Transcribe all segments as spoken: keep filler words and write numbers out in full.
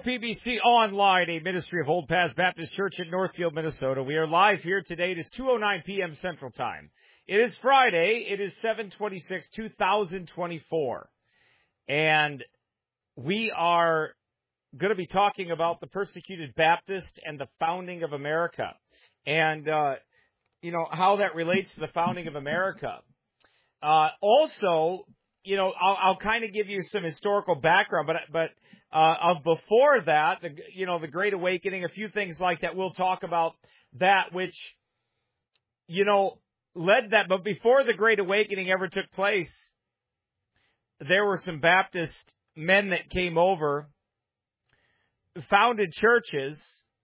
P B C Online, a ministry of Old Paths Baptist Church in Northfield, Minnesota. We are live here today. It is two oh nine p.m. Central Time. It is Friday. It is seven twenty-six, two thousand twenty-four. And we are going to be talking about the persecuted Baptist and the founding of America. And, uh, you know, how that relates to the founding of America. Uh, also, you know, I'll, I'll kind of give you some historical background, but, but, uh, of before that, the, you know, the Great Awakening, a few things like that. We'll talk about that, which, you know, led that. But before the Great Awakening ever took place, there were some Baptist men that came over, founded churches,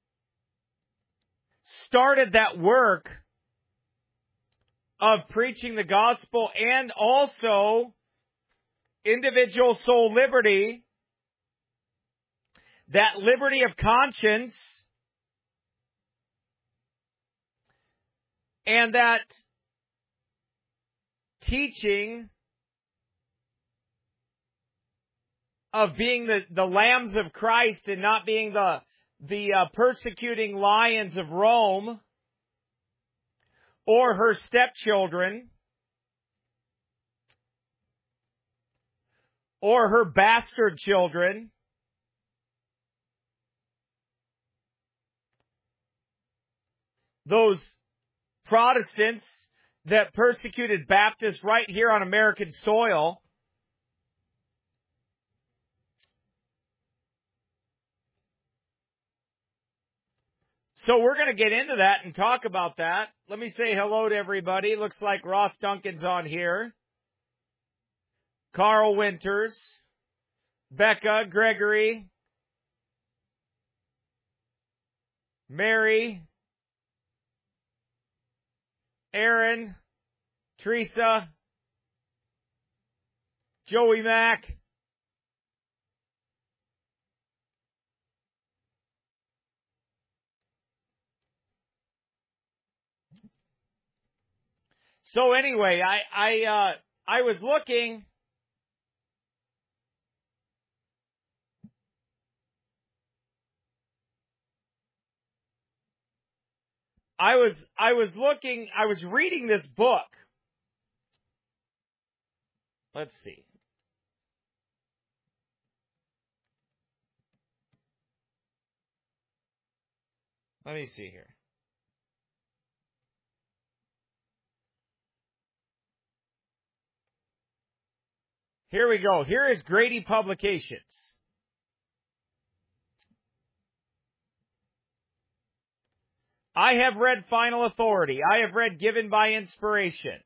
started that work of preaching the gospel and also individual soul liberty, that liberty of conscience, and that teaching of being the, the lambs of Christ and not being the, the uh, persecuting lions of Rome or her stepchildren or her bastard children. Those Protestants that persecuted Baptists right here on American soil. So we're going to get into that and talk about that. Let me say hello to everybody. Looks like Ross Duncan's on here. Carl Winters, Becca, Gregory, Mary, Aaron, Teresa, Joey Mack, so anyway, I I uh, I was looking. I was I was looking, I was reading this book. Let's see. Let me see here. Here we go. Here is Grady Publications. I have read Final Authority. I have read Given by Inspiration.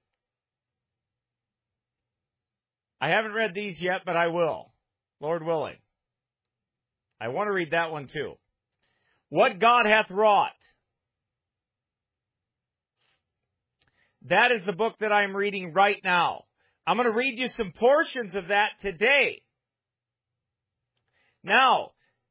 I haven't read these yet, but I will, Lord willing. I want to read that one too. What God Hath Wrought. That is the book that I'm reading right now. I'm going to read you some portions of that today. Now,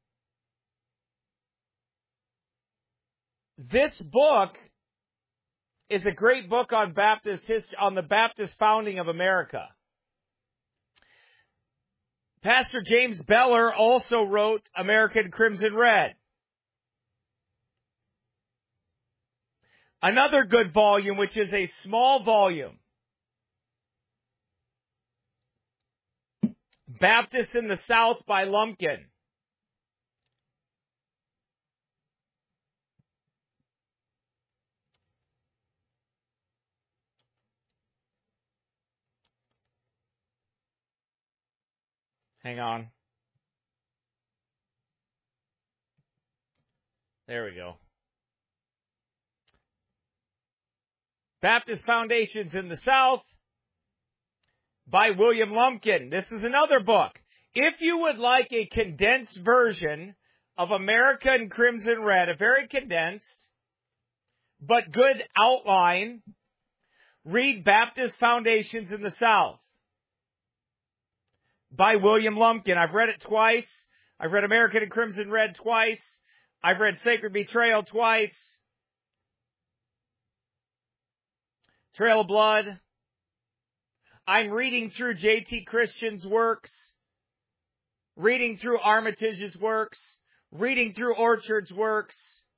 this book is a great book on Baptist history, on the Baptist founding of America. Pastor James Beller also wrote American Crimson Red. Another good volume, which is a small volume. Baptists in the South by Lumpkin. Hang on. There we go. Baptist Foundations in the South by William Lumpkin. This is another book. If you would like a condensed version of American Crimson Red, a very condensed but good outline, read Baptist Foundations in the South by William Lumpkin. I've read it twice. I've read American and Crimson Red twice. I've read Sacred Betrayal twice. Trail of Blood. I'm reading through J T Christian's works, reading through Armitage's works, reading through Orchard's works.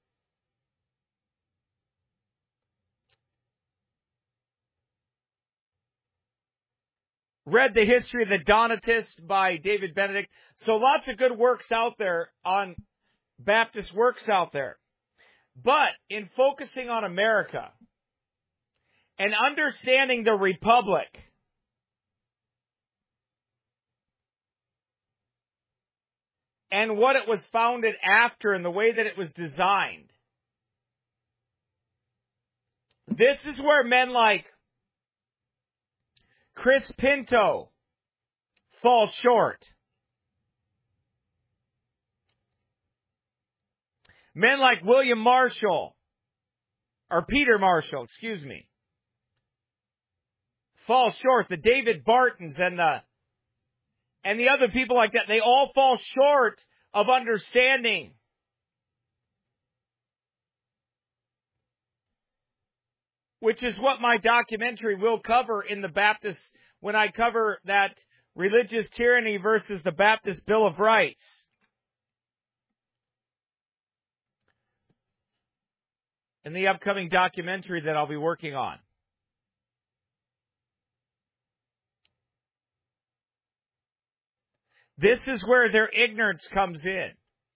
Read The History of the Donatists by David Benedict. So lots of good works out there on Baptist works out there. But in focusing on America and understanding the Republic, and what it was founded after and the way that it was designed, this is where men like Chris Pinto fall short. Men like William Marshall, or Peter Marshall, excuse me, fall short. The David Bartons and the and the other people like that, they all fall short of understanding which is what my documentary will cover in the Baptist, when I cover that religious tyranny versus the Baptist Bill of Rights. In the upcoming documentary that I'll be working on. This is where their ignorance comes in.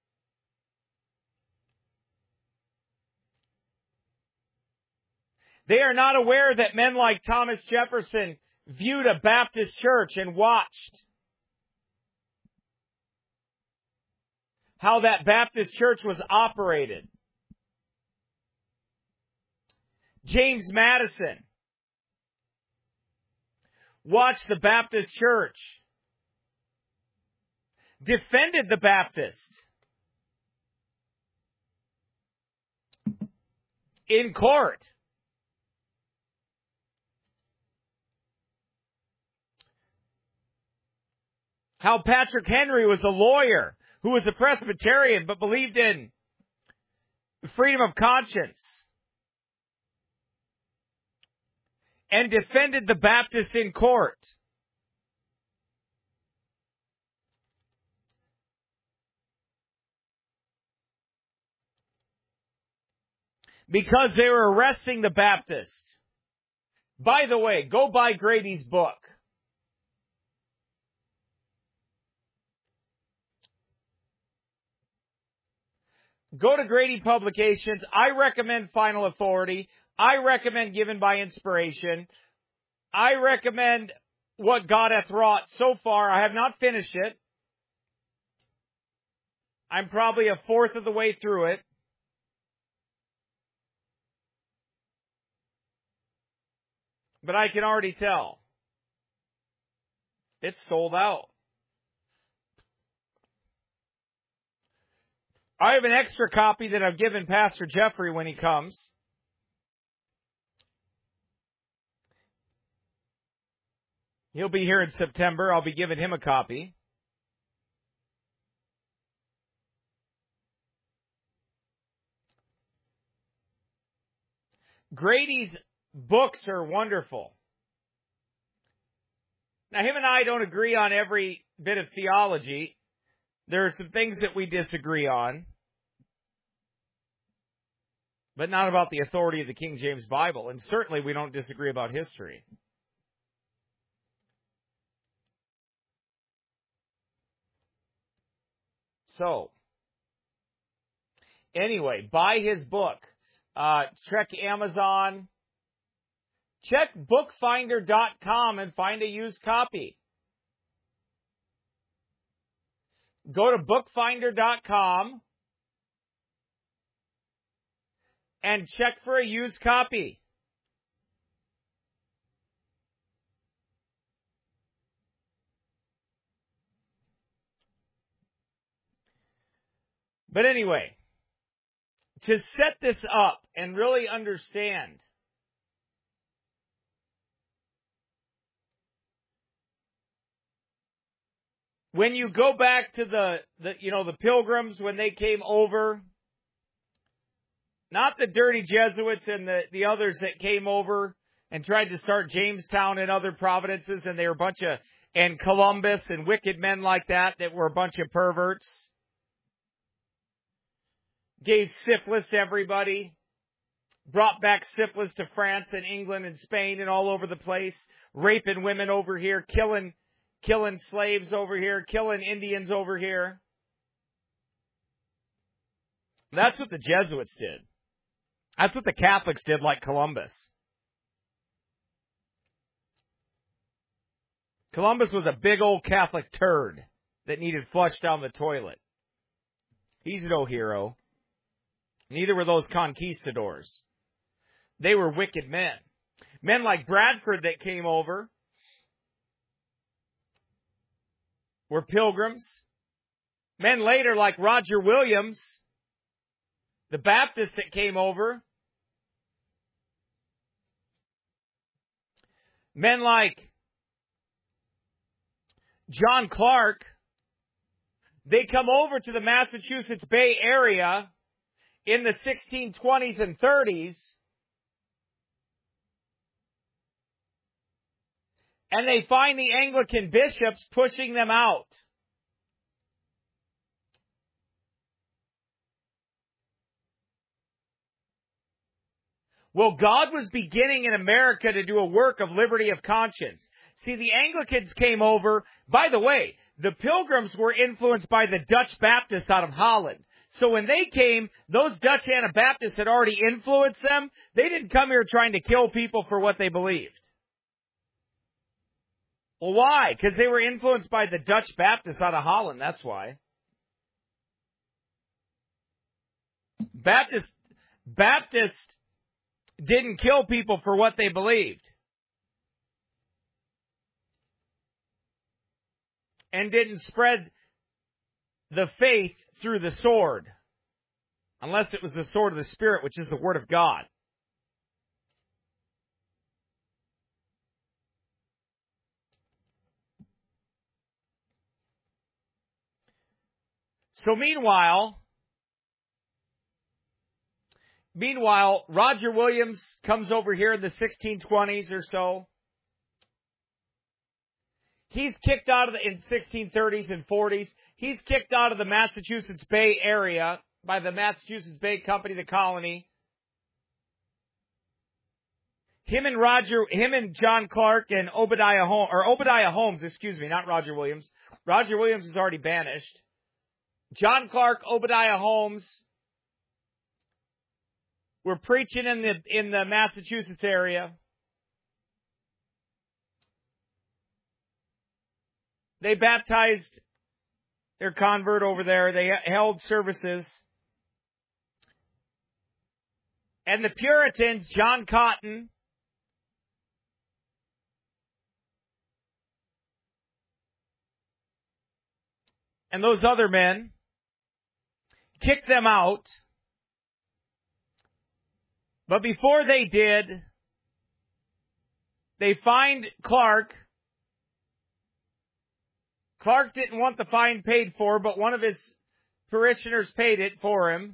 They are not aware that men like Thomas Jefferson viewed a Baptist church and watched how that Baptist church was operated. James Madison watched the Baptist church, defended the Baptist in court. How Patrick Henry was a lawyer who was a Presbyterian but believed in freedom of conscience and defended the Baptists in court. Because they were arresting the Baptists. By the way, go buy Grady's book. Go to Grady Publications. I recommend Final Authority. I recommend Given by Inspiration. I recommend What God Hath Wrought. So far, I have not finished it. I'm probably a fourth of the way through it. But I can already tell it's sold out. I have an extra copy that I've given Pastor Jeffrey when he comes. He'll be here in September. I'll be giving him a copy. Grady's books are wonderful. Now, him and I don't agree on every bit of theology. There are some things that we disagree on, but not about the authority of the King James Bible. And certainly we don't disagree about history. So, anyway, buy his book. Uh, check Amazon. Check bookfinder dot com and find a used copy. Go to bookfinder dot com and check for a used copy. But anyway, to set this up and really understand when you go back to the, the, you know, the Pilgrims when they came over, not the dirty Jesuits and the, the others that came over and tried to start Jamestown and other providences, and they were a bunch of, and Columbus and wicked men like that that were a bunch of perverts. gave syphilis to everybody, brought back syphilis to France and England and Spain and all over the place, raping women over here, killing, killing slaves over here, killing Indians over here. That's what the Jesuits did. That's what the Catholics did, like Columbus. Columbus was a big old Catholic turd that needed flushed down the toilet. He's no hero. Neither were those conquistadors. They were wicked men. Men like Bradford that came over were pilgrims. Men later like Roger Williams, the Baptist that came over. Men like John Clark, they come over to the Massachusetts Bay Area in the sixteen twenties and thirties, and they find the Anglican bishops pushing them out. Well, God was beginning in America to do a work of liberty of conscience. See, the Anglicans came over. By the way, the Pilgrims were influenced by the Dutch Baptists out of Holland. So when they came, those Dutch Anabaptists had already influenced them. They didn't come here trying to kill people for what they believed. Well, why? Because they were influenced by the Dutch Baptists out of Holland. That's why. Baptist, Baptist didn't kill people for what they believed. And didn't spread the faith through the sword. Unless it was the sword of the Spirit, which is the Word of God. So meanwhile, meanwhile, Roger Williams comes over here in the sixteen twenties or so. He's kicked out of the, in sixteen thirties and forties, he's kicked out of the Massachusetts Bay Area by the Massachusetts Bay Company, the colony. Him and Roger, him and John Clark and Obadiah Holmes, or Obadiah Holmes, excuse me, not Roger Williams. Roger Williams is already banished. John Clark, Obadiah Holmes were preaching in the, in the Massachusetts area. They baptized their convert over there. They held services. And the Puritans, John Cotton, and those other men, kicked them out. But before they did, they fined Clark. Clark didn't want the fine paid for, but one of his parishioners paid it for him.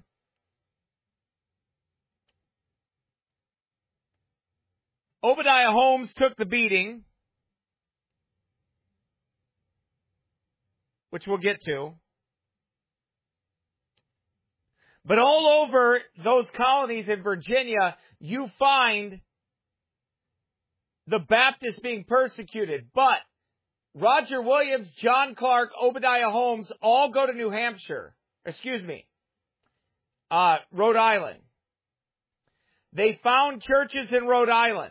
Obadiah Holmes took the beating, which we'll get to. But all over those colonies in Virginia, you find the Baptists being persecuted. But Roger Williams, John Clark, Obadiah Holmes all go to New Hampshire. Excuse me. Uh, Rhode Island. They found churches in Rhode Island.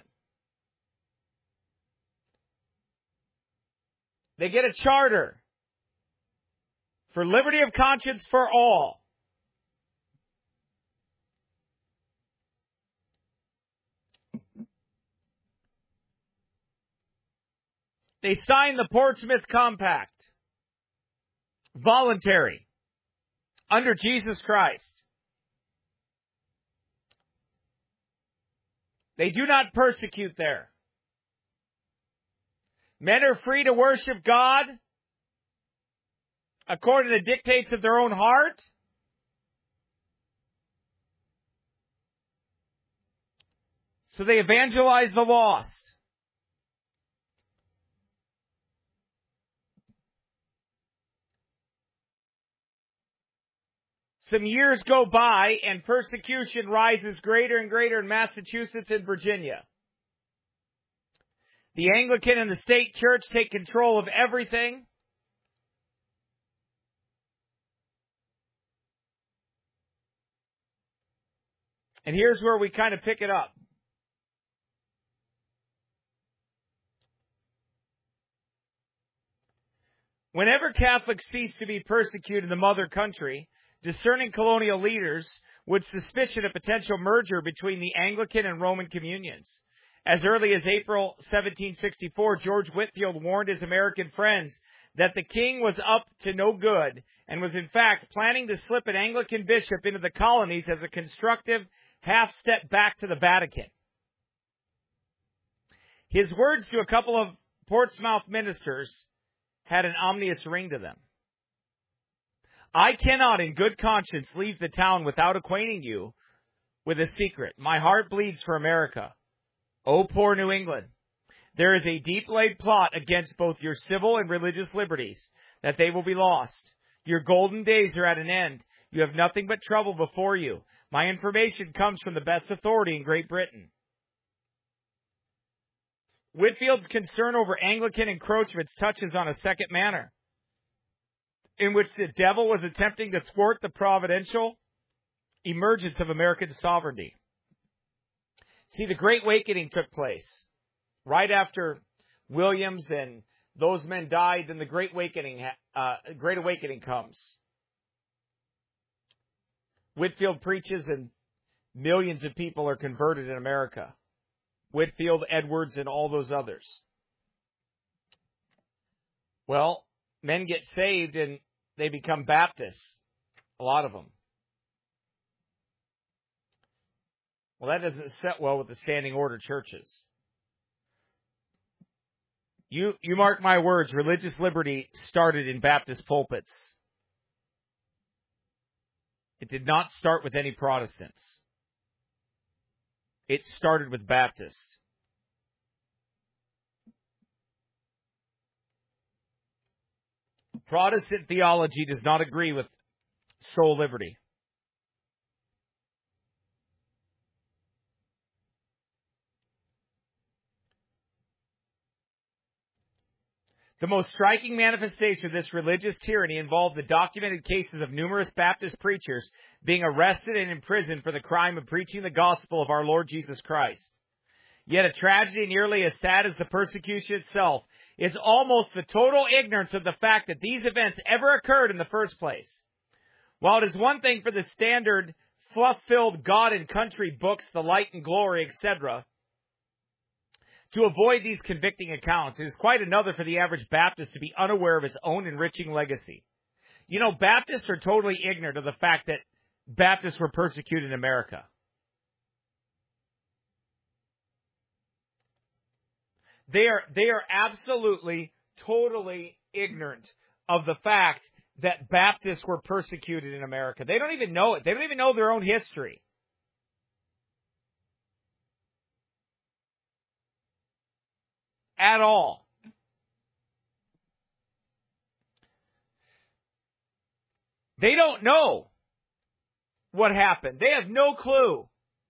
They get a charter for liberty of conscience for all. They signed the Portsmouth Compact. Voluntary. Under Jesus Christ. They do not persecute there. Men are free to worship God according to the dictates of their own heart. So they evangelize the lost. Some years go by and persecution rises greater and greater in Massachusetts and Virginia. The Anglican and the state church take control of everything. And here's where we kind of pick it up. Whenever Catholics ceased to be persecuted in the mother country, discerning colonial leaders would suspicion a potential merger between the Anglican and Roman communions. As early as April seventeen sixty-four, George Whitefield warned his American friends that the king was up to no good and was in fact planning to slip an Anglican bishop into the colonies as a constructive half-step back to the Vatican. His words to a couple of Portsmouth ministers had an ominous ring to them. I cannot in good conscience leave the town without acquainting you with a secret. My heart bleeds for America. Oh, poor New England. There is a deep-laid plot against both your civil and religious liberties, that they will be lost. Your golden days are at an end. You have nothing but trouble before you. My information comes from the best authority in Great Britain. Whitefield's concern over Anglican encroachments touches on a second manner, in which the devil was attempting to thwart the providential emergence of American sovereignty. See, the Great Awakening took place right after Williams and those men died. Then the Great Awakening, uh, Great Awakening comes. Whitefield preaches, and millions of people are converted in America. Whitefield, Edwards, and all those others. Well, men get saved and they become Baptists, a lot of them. Well, that doesn't set well with the standing order churches. You, you mark my words, religious liberty started in Baptist pulpits. It did not start with any Protestants. It started with Baptists. Protestant theology does not agree with soul liberty. The most striking manifestation of this religious tyranny involved the documented cases of numerous Baptist preachers being arrested and imprisoned for the crime of preaching the gospel of our Lord Jesus Christ. Yet a tragedy nearly as sad as the persecution itself is almost the total ignorance of the fact that these events ever occurred in the first place. While it is one thing for the standard fluff-filled God and country books, The Light and Glory, et cetera, to avoid these convicting accounts, it is quite another for the average Baptist to be unaware of his own enriching legacy. You know, Baptists are totally ignorant of the fact that Baptists were persecuted in America. They are, they are absolutely, totally ignorant of the fact that Baptists were persecuted in America. They don't even know it. They don't even know their own history. At all. They don't know what happened. They have no clue.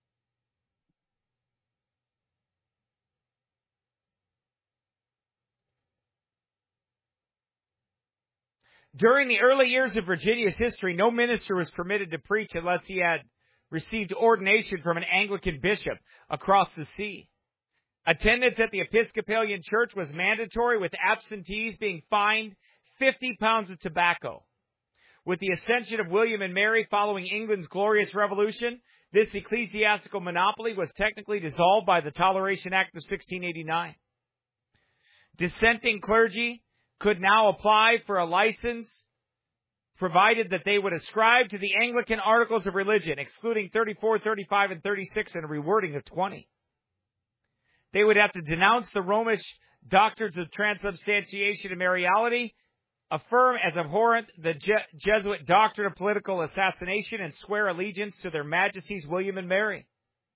During the early years of Virginia's history, no minister was permitted to preach unless he had received ordination from an Anglican bishop across the sea. Attendance at the Episcopalian Church was mandatory, with absentees being fined fifty pounds of tobacco. With the ascension of William and Mary following England's glorious revolution, this ecclesiastical monopoly was technically dissolved by the Toleration Act of sixteen eighty-nine. Dissenting clergy could now apply for a license, provided that they would ascribe to the Anglican Articles of Religion, excluding thirty-four, thirty-five, and thirty-six, and a rewording of twenty. They would have to denounce the Romish doctrines of transubstantiation and Mariality, affirm as abhorrent the Je- Jesuit doctrine of political assassination, and swear allegiance to their Majesties William and Mary.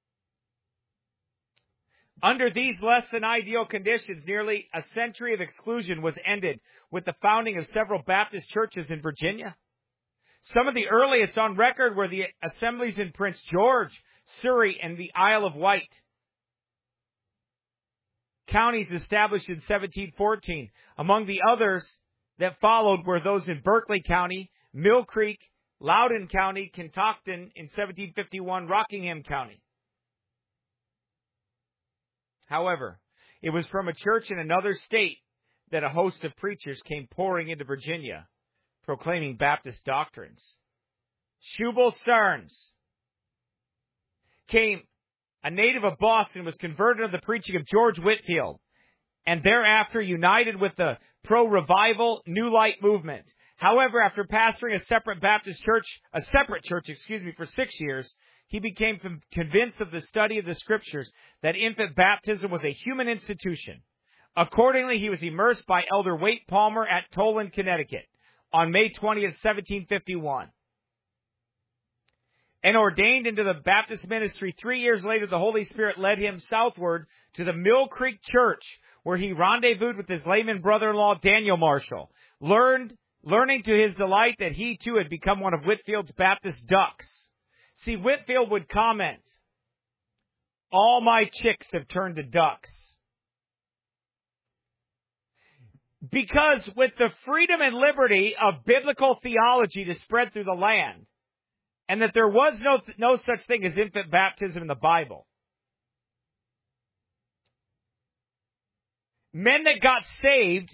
Under these less than ideal conditions, nearly a century of exclusion was ended with the founding of several Baptist churches in Virginia. Some of the earliest on record were the assemblies in Prince George, Surrey, and the Isle of Wight. Counties established in seventeen fourteen. Among the others that followed were those in Berkeley County, Mill Creek, Loudoun County, Kentucky in seventeen fifty-one, Rockingham County. However, it was from a church in another state that a host of preachers came pouring into Virginia, proclaiming Baptist doctrines. Shubal Stearns came, a native of Boston, was converted to the preaching of George Whitefield, and thereafter united with the pro-revival New Light movement. However, after pastoring a separate Baptist church, a separate church, excuse me, for six years, he became convinced of the study of the Scriptures that infant baptism was a human institution. Accordingly, he was immersed by Elder Waite Palmer at Toland, Connecticut, on May twentieth, seventeen fifty-one. And ordained into the Baptist ministry three years later, the Holy Spirit led him southward to the Mill Creek Church, where he rendezvoused with his layman brother-in-law, Daniel Marshall, learned, learning to his delight that he too had become one of Whitefield's Baptist ducks. See, Whitefield would comment, "All my chicks have turned to ducks." Because with the freedom and liberty of biblical theology to spread through the land, and that there was no, no such thing as infant baptism in the Bible, men that got saved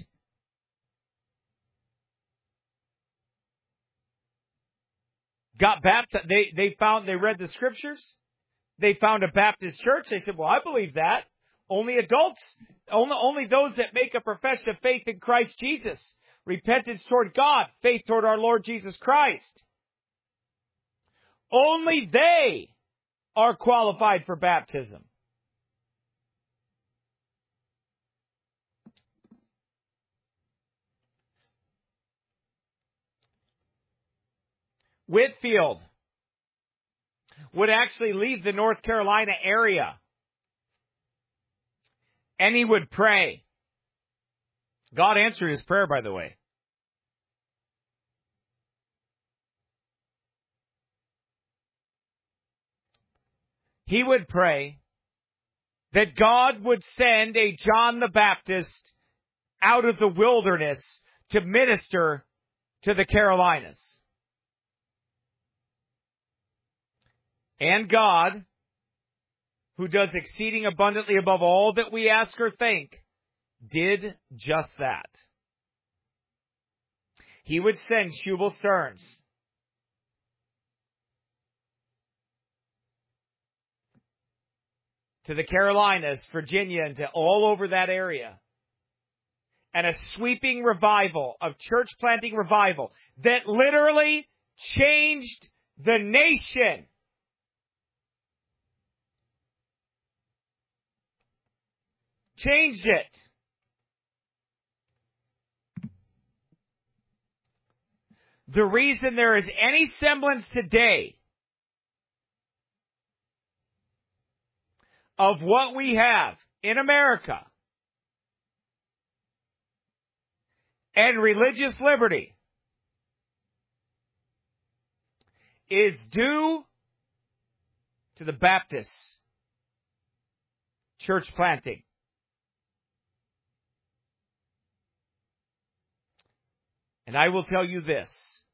got baptized. They, they found, they read the Scriptures. They found a Baptist church. They said, well, I believe that. Only adults, only, only those that make a profession of faith in Christ Jesus, repentance toward God, faith toward our Lord Jesus Christ, only they are qualified for baptism. Whitefield would actually leave the North Carolina area, and he would pray. God answered his prayer, by the way. He would pray that God would send a John the Baptist out of the wilderness to minister to the Carolinas. And God, who does exceeding abundantly above all that we ask or think, did just that. He would send Shubal Stearns to the Carolinas, Virginia, and to all over that area. And a sweeping revival, of church planting revival, that literally changed the nation. Changed it. The reason there is any semblance today of what we have in America and religious liberty is due to the Baptist church planting. And I will tell you this.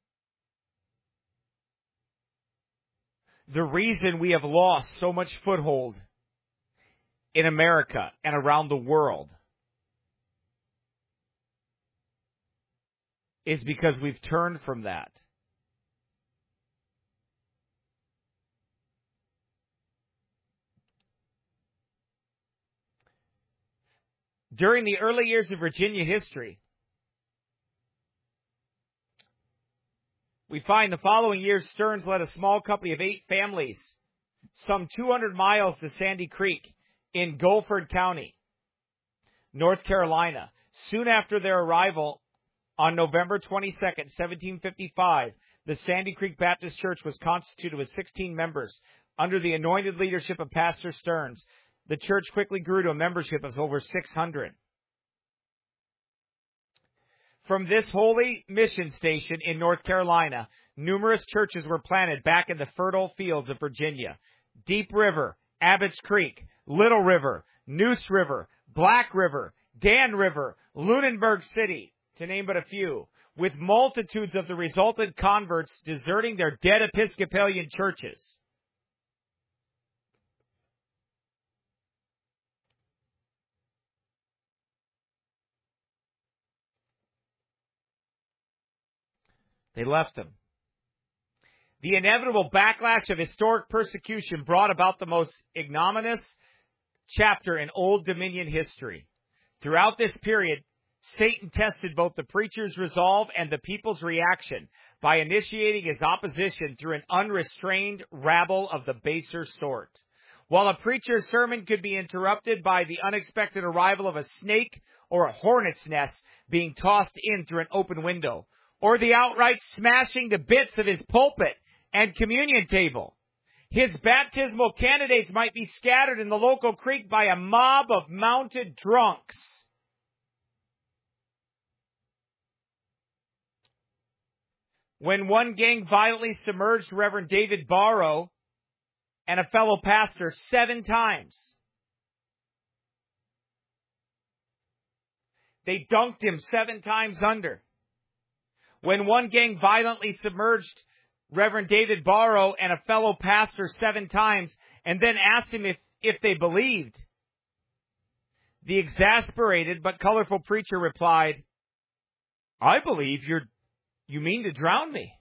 The reason we have lost so much foothold in America and around the world is because we've turned from that. During the early years of Virginia history, we find the following year Stearns led a small company of eight families some two hundred miles to Sandy Creek in Guilford County, North Carolina. Soon after their arrival on November twenty-second, seventeen fifty-five, the Sandy Creek Baptist Church was constituted with sixteen members under the anointed leadership of Pastor Stearns. The church quickly grew to a membership of over six hundred. From this holy mission station in North Carolina, numerous churches were planted back in the fertile fields of Virginia. Deep River, Abbott's Creek, Little River, Neuse River, Black River, Dan River, Lunenburg City, to name but a few, with multitudes of the resultant converts deserting their dead Episcopalian churches. They left him. The inevitable backlash of historic persecution brought about the most ignominious chapter in Old Dominion history. Throughout this period, Satan tested both the preacher's resolve and the people's reaction by initiating his opposition through an unrestrained rabble of the baser sort. While a preacher's sermon could be interrupted by the unexpected arrival of a snake or a hornet's nest being tossed in through an open window, or the outright smashing to bits of his pulpit and communion table, his baptismal candidates might be scattered in the local creek by a mob of mounted drunks. When one gang violently submerged Reverend David Barrow and a fellow pastor seven times, they dunked him seven times under. When one gang violently submerged Reverend David Barrow and a fellow pastor seven times and then asked him if, if they believed, the exasperated but colorful preacher replied, "I believe you're, you mean to drown me."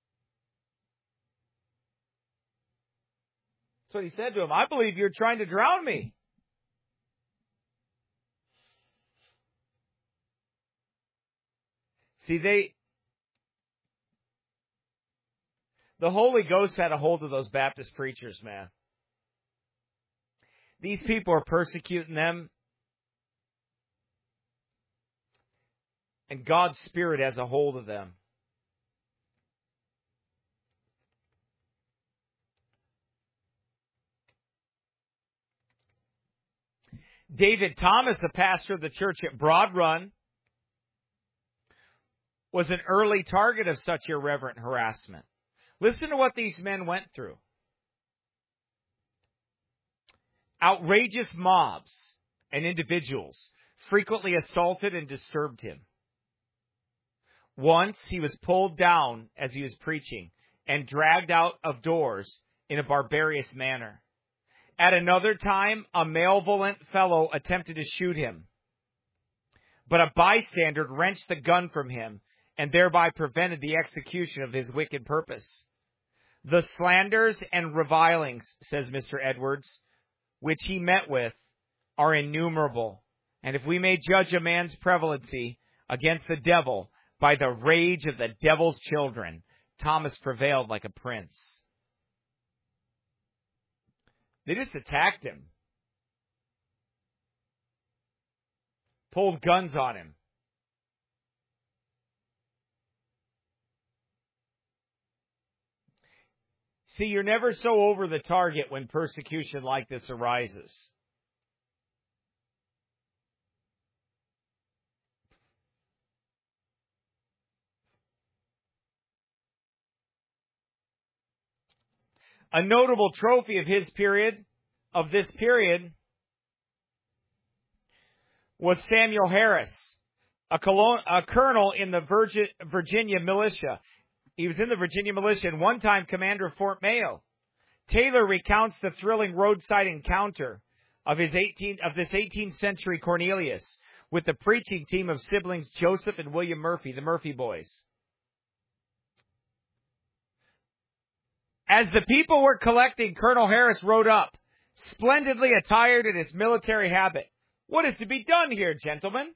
That's what he said to him. "I believe you're trying to drown me." See, they, the Holy Ghost had a hold of those Baptist preachers, man. These people are persecuting them, and God's Spirit has a hold of them. David Thomas, the pastor of the church at Broad Run, was an early target of such irreverent harassment. Listen to what these men went through. Outrageous mobs and individuals frequently assaulted and disturbed him. Once he was pulled down as he was preaching and dragged out of doors in a barbarous manner. At another time, a malevolent fellow attempted to shoot him, but a bystander wrenched the gun from him and thereby prevented the execution of his wicked purpose. The slanders and revilings, says Mister Edwards, which he met with, are innumerable. And if we may judge a man's prevalency against the devil by the rage of the devil's children, Thomas prevailed like a prince. They just attacked him. Pulled guns on him. See, you're never so over the target when persecution like this arises. A notable trophy of his period, of this period, was Samuel Harris, a, colon, a colonel in the Virgin, Virginia militia. He was in the Virginia militia and one time commander of Fort Mayo. Taylor recounts the thrilling roadside encounter of his eighteenth of this eighteenth century Cornelius with the preaching team of siblings Joseph and William Murphy, the Murphy boys. As the people were collecting, Colonel Harris rode up, splendidly attired in his military habit. "What is to be done here, gentlemen?"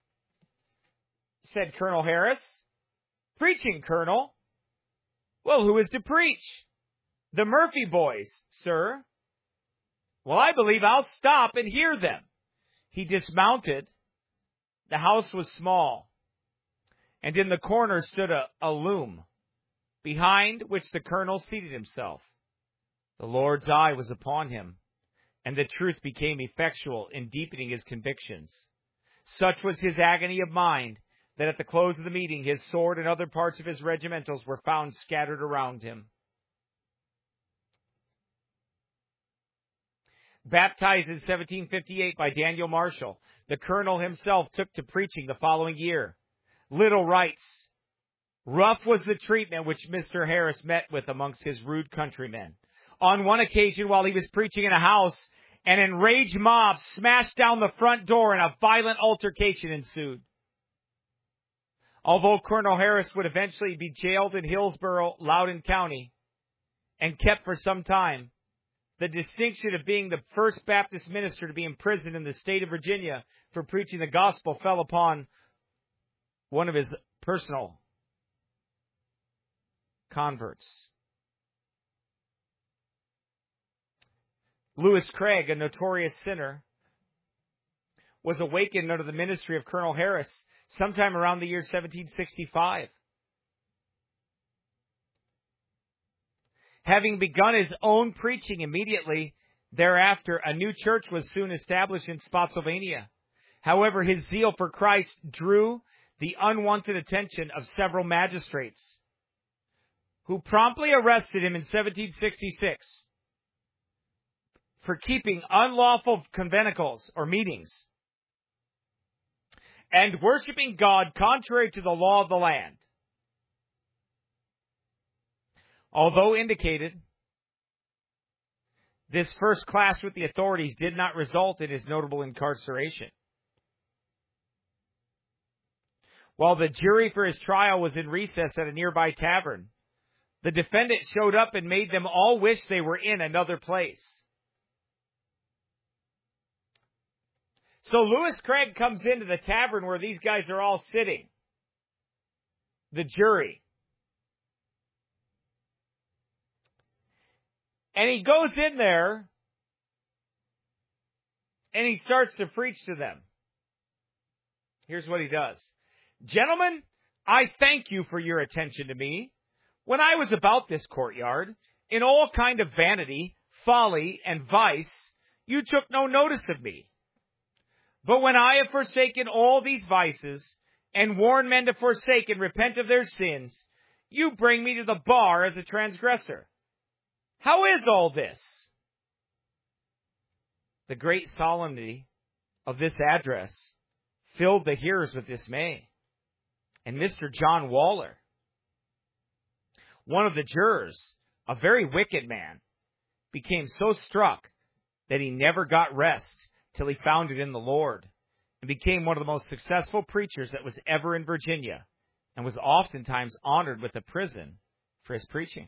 said Colonel Harris. "Preaching, Colonel." "Well, who is to preach?" "The Murphy boys, sir." "Well, I believe I'll stop and hear them." He dismounted. The house was small, and in the corner stood a, a loom, behind which the colonel seated himself. The Lord's eye was upon him, and the truth became effectual in deepening his convictions. Such was his agony of mind that at the close of the meeting his sword and other parts of his regimentals were found scattered around him. Baptized in seventeen fifty-eight by Daniel Marshall, the colonel himself took to preaching the following year. Little writes, rough was the treatment which Mister Harris met with amongst his rude countrymen. On one occasion, while he was preaching in a house, an enraged mob smashed down the front door and a violent altercation ensued. Although Colonel Harris would eventually be jailed in Hillsborough, Loudoun County, and kept for some time, the distinction of being the first Baptist minister to be imprisoned in the state of Virginia for preaching the gospel fell upon one of his personal converts. Lewis Craig, a notorious sinner, was awakened under the ministry of Colonel Harris sometime around the year seventeen sixty-five. Having begun his own preaching immediately thereafter, a new church was soon established in Spotsylvania. However, his zeal for Christ drew the unwanted attention of several magistrates, who promptly arrested him in seventeen sixty-six for keeping unlawful conventicles or meetings and worshiping God contrary to the law of the land. Although indicated, this first clash with the authorities did not result in his notable incarceration. While the jury for his trial was in recess at a nearby tavern, the defendant showed up and made them all wish they were in another place. So Lewis Craig comes into the tavern where these guys are all sitting, the jury. And he goes in there and he starts to preach to them. Here's what he does. Gentlemen, I thank you for your attention to me. When I was about this courtyard, in all kind of vanity, folly, and vice, you took no notice of me. But when I have forsaken all these vices, and warn men to forsake and repent of their sins, you bring me to the bar as a transgressor. How is all this? The great solemnity of this address filled the hearers with dismay. And Mister John Waller, one of the jurors, a very wicked man, became so struck that he never got rest till he found it in the Lord, and became one of the most successful preachers that was ever in Virginia, and was oftentimes honored with a prison for his preaching.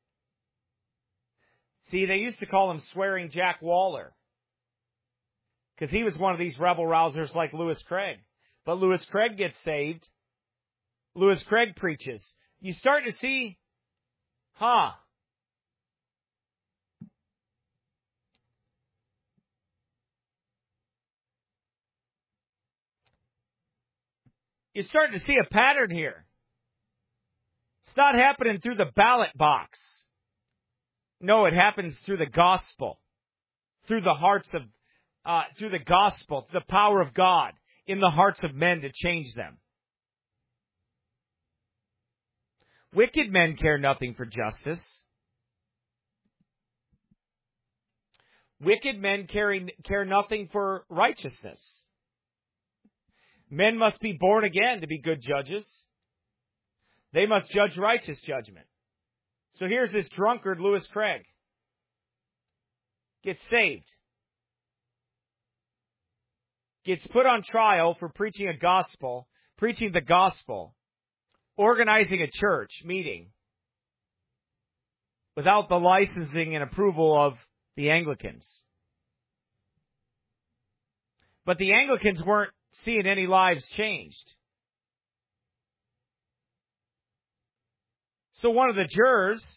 See, they used to call him Swearing Jack Waller, because he was one of these rebel rousers like Lewis Craig. But Lewis Craig gets saved. Lewis Craig preaches. You start to see, huh? You're starting to see a pattern here. It's not happening through the ballot box. No, it happens through the gospel, through the hearts of, uh, through the gospel, the power of God in the hearts of men to change them. Wicked men care nothing for justice. Wicked men care, care nothing for righteousness. Men must be born again to be good judges. They must judge righteous judgment. So here's this drunkard, Lewis Craig, gets saved, gets put on trial for preaching a gospel, preaching the gospel, organizing a church meeting without the licensing and approval of the Anglicans. But the Anglicans weren't seeing any lives changed. So one of the jurors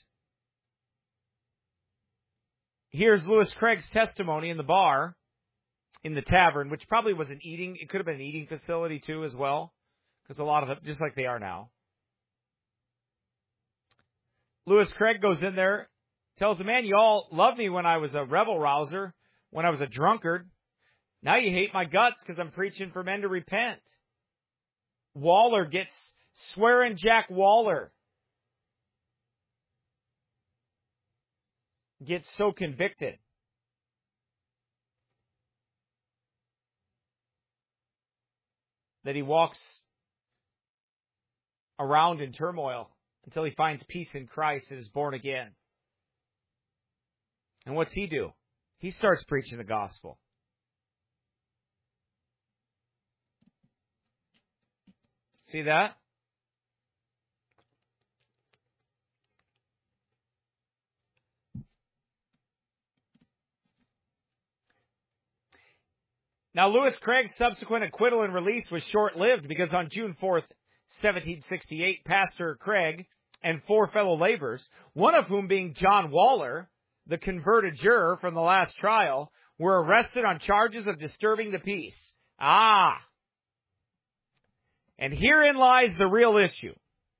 hears Lewis Craig's testimony in the bar, in the tavern, which probably was an eating, it could have been an eating facility too as well, because a lot of them, just like they are now. Lewis Craig goes in there, tells the man, you all loved me when I was a rebel rouser, when I was a drunkard. Now you hate my guts because I'm preaching for men to repent. Waller gets, swearing Jack Waller gets so convicted that he walks around in turmoil until he finds peace in Christ and is born again. And what's he do? He starts preaching the gospel. See that? Now, Louis Craig's subsequent acquittal and release was short-lived because on June fourth, seventeen sixty-eight, Pastor Craig and four fellow laborers, one of whom being John Waller, the converted juror from the last trial, were arrested on charges of disturbing the peace. Ah! And herein lies the real issue.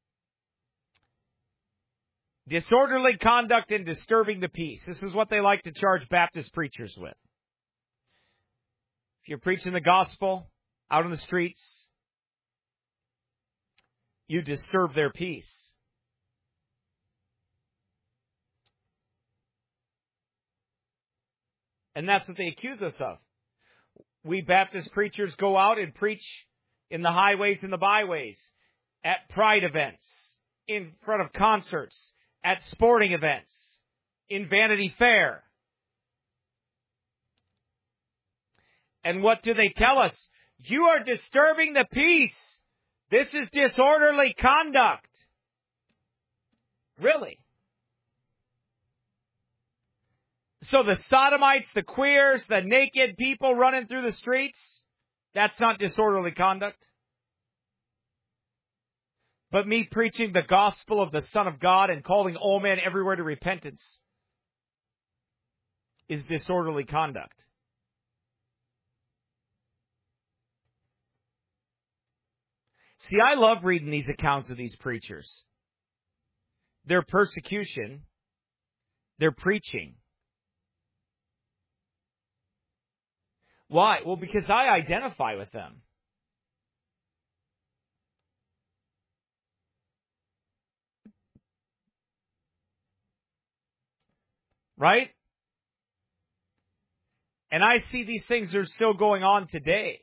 Disorderly conduct and disturbing the peace. This is what they like to charge Baptist preachers with. If you're preaching the gospel out on the streets, you disturb their peace. And that's what they accuse us of. We Baptist preachers go out and preach in the highways and the byways, at pride events, in front of concerts, at sporting events, in Vanity Fair. And what do they tell us? You are disturbing the peace. This is disorderly conduct. Really? So the sodomites, the queers, the naked people running through the streets, that's not disorderly conduct. But me preaching the gospel of the Son of God and calling all men everywhere to repentance is disorderly conduct. See, I love reading these accounts of these preachers. Their persecution, their preaching. Why? Well, because I identify with them. Right? And I see these things are still going on today.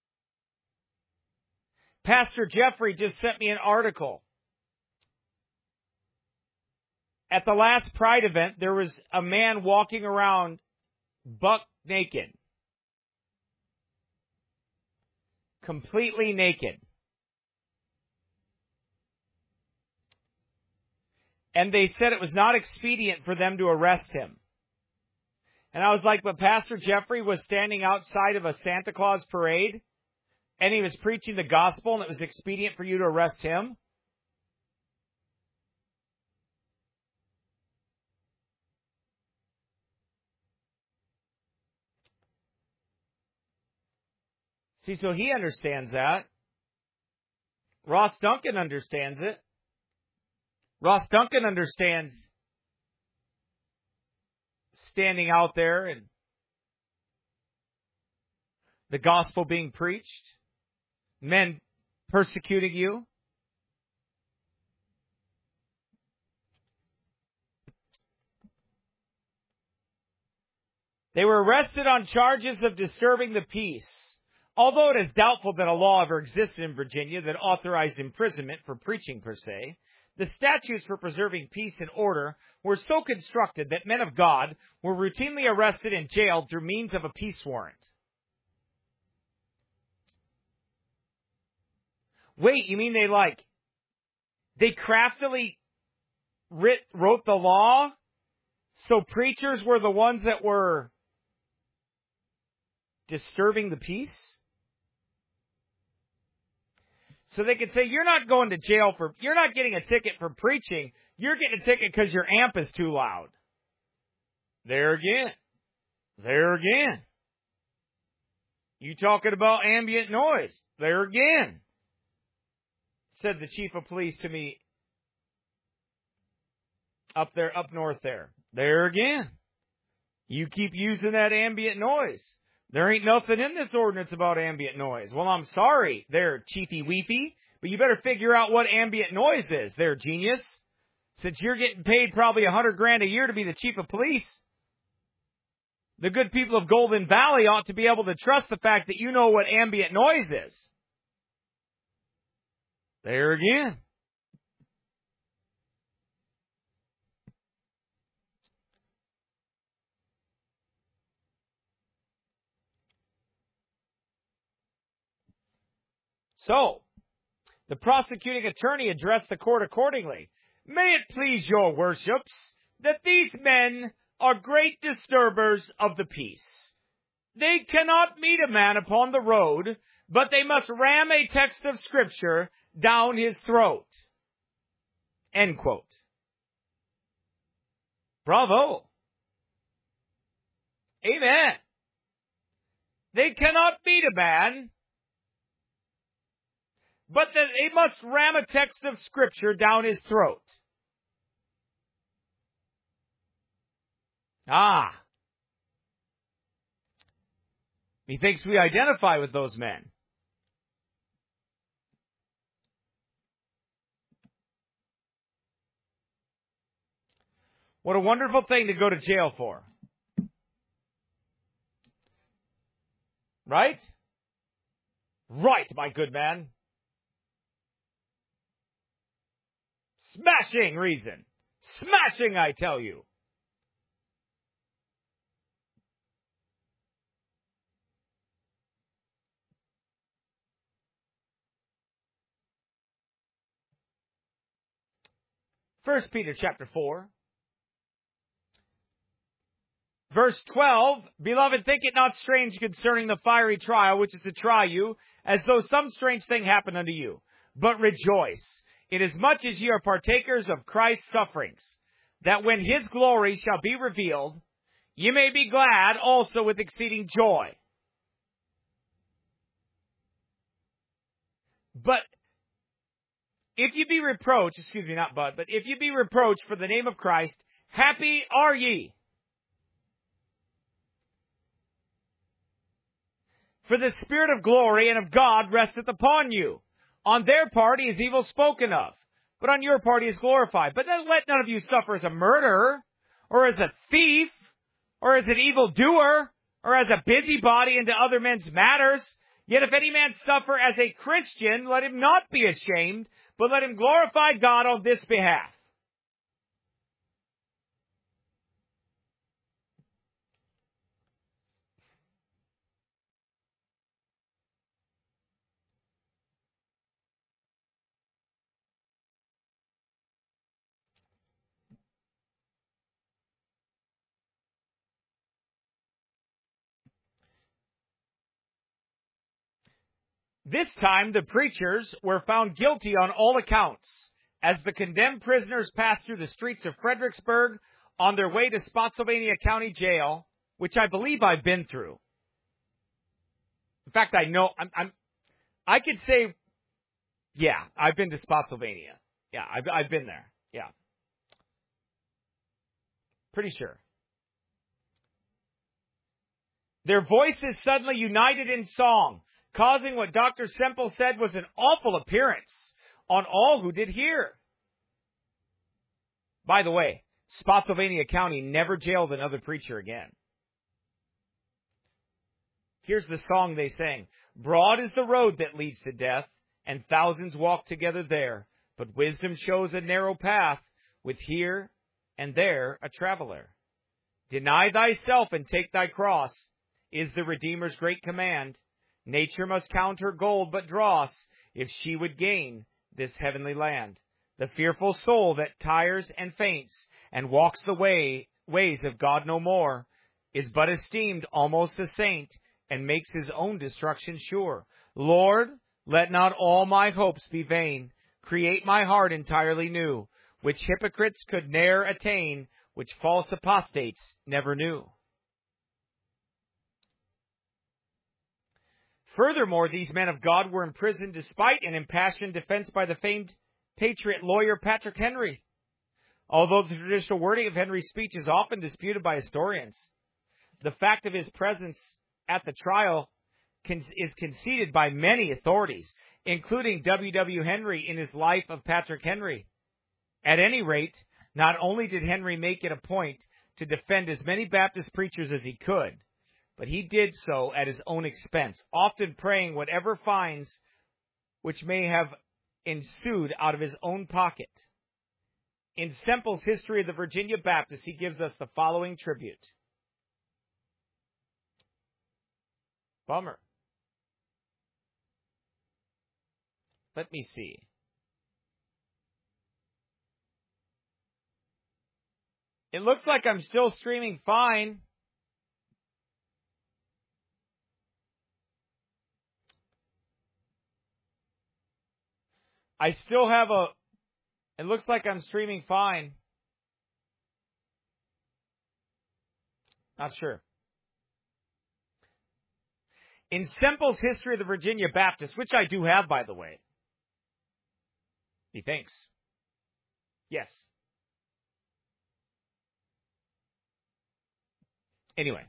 Pastor Jeffrey just sent me an article. At the last Pride event, there was a man walking around buck naked. Completely naked. And they said it was not expedient for them to arrest him. And I was like, but Pastor Jeffrey was standing outside of a Santa Claus parade, and he was preaching the gospel, and it was expedient for you to arrest him? See, so he understands that. Ross Duncan understands it. Ross Duncan understands standing out there and the gospel being preached, men persecuting you. They were arrested on charges of disturbing the peace. Although it is doubtful that a law ever existed in Virginia that authorized imprisonment for preaching per se, the statutes for preserving peace and order were so constructed that men of God were routinely arrested and jailed through means of a peace warrant. Wait, you mean they like, they craftily writ, wrote the law so preachers were the ones that were disturbing the peace? So they could say, you're not going to jail for, you're not getting a ticket for preaching. You're getting a ticket because your amp is too loud. There again. There again. You talking about ambient noise. There again. Said the chief of police to me up there, up north there. There again. You keep using that ambient noise. There ain't nothing in this ordinance about ambient noise. Well, I'm sorry there, Chiefy Weepy. But you better figure out what ambient noise is there, genius. Since you're getting paid probably a hundred grand a year to be the chief of police. The good people of Golden Valley ought to be able to trust the fact that you know what ambient noise is. There again. So, the prosecuting attorney addressed the court accordingly. May it please your worships that these men are great disturbers of the peace. They cannot meet a man upon the road, but they must ram a text of Scripture down his throat. End quote. Bravo. Amen. They cannot meet a man, but that they must ram a text of Scripture down his throat. Ah. He thinks we identify with those men. What a wonderful thing to go to jail for. Right? Right, my good man. Smashing reason. Smashing, I tell you. First Peter chapter four. Verse twelve, Beloved, think it not strange concerning the fiery trial which is to try you, as though some strange thing happened unto you. But rejoice, inasmuch as ye are partakers of Christ's sufferings, that when his glory shall be revealed, ye may be glad also with exceeding joy. But if ye be reproached, excuse me, not but, but if ye be reproached for the name of Christ, happy are ye. For the Spirit of glory and of God resteth upon you. On their part he is evil spoken of, but on your part he is glorified. But let none of you suffer as a murderer, or as a thief, or as an evildoer, or as a busybody into other men's matters. Yet if any man suffer as a Christian, let him not be ashamed, but let him glorify God on this behalf. This time the preachers were found guilty on all accounts, as the condemned prisoners passed through the streets of Fredericksburg on their way to Spotsylvania County Jail, which I believe I've been through. In fact, I know, I'm, I'm I could say, yeah, I've been to Spotsylvania. Yeah, I've, I've been there. Yeah. Pretty sure. Their voices suddenly united in song, causing what Doctor Semple said was an awful appearance on all who did hear. By the way, Spotsylvania County never jailed another preacher again. Here's the song they sang. Broad is the road that leads to death, and thousands walk together there. But wisdom shows a narrow path, with here and there a traveler. Deny thyself and take thy cross, is the Redeemer's great command. Nature must count her gold but dross, if she would gain this heavenly land. The fearful soul that tires and faints, and walks the way ways of God no more, is but esteemed almost a saint, and makes his own destruction sure. Lord, let not all my hopes be vain. Create my heart entirely new, which hypocrites could ne'er attain, which false apostates never knew. Furthermore, these men of God were imprisoned despite an impassioned defense by the famed patriot lawyer Patrick Henry. Although the traditional wording of Henry's speech is often disputed by historians, the fact of his presence at the trial is conceded by many authorities. including W W. Henry in his Life of Patrick Henry. At any rate, not only did Henry make it a point to defend as many Baptist preachers as he could, but he did so at his own expense, often praying whatever fines which may have ensued out of his own pocket. In Semple's History of the Virginia Baptists, he gives us the following tribute. Bummer. Let me see. It looks like I'm still streaming fine. I still have a, it looks like I'm streaming fine. Not sure. In Semple's History of the Virginia Baptists, which I do have, by the way. He thinks. Yes. Anyway.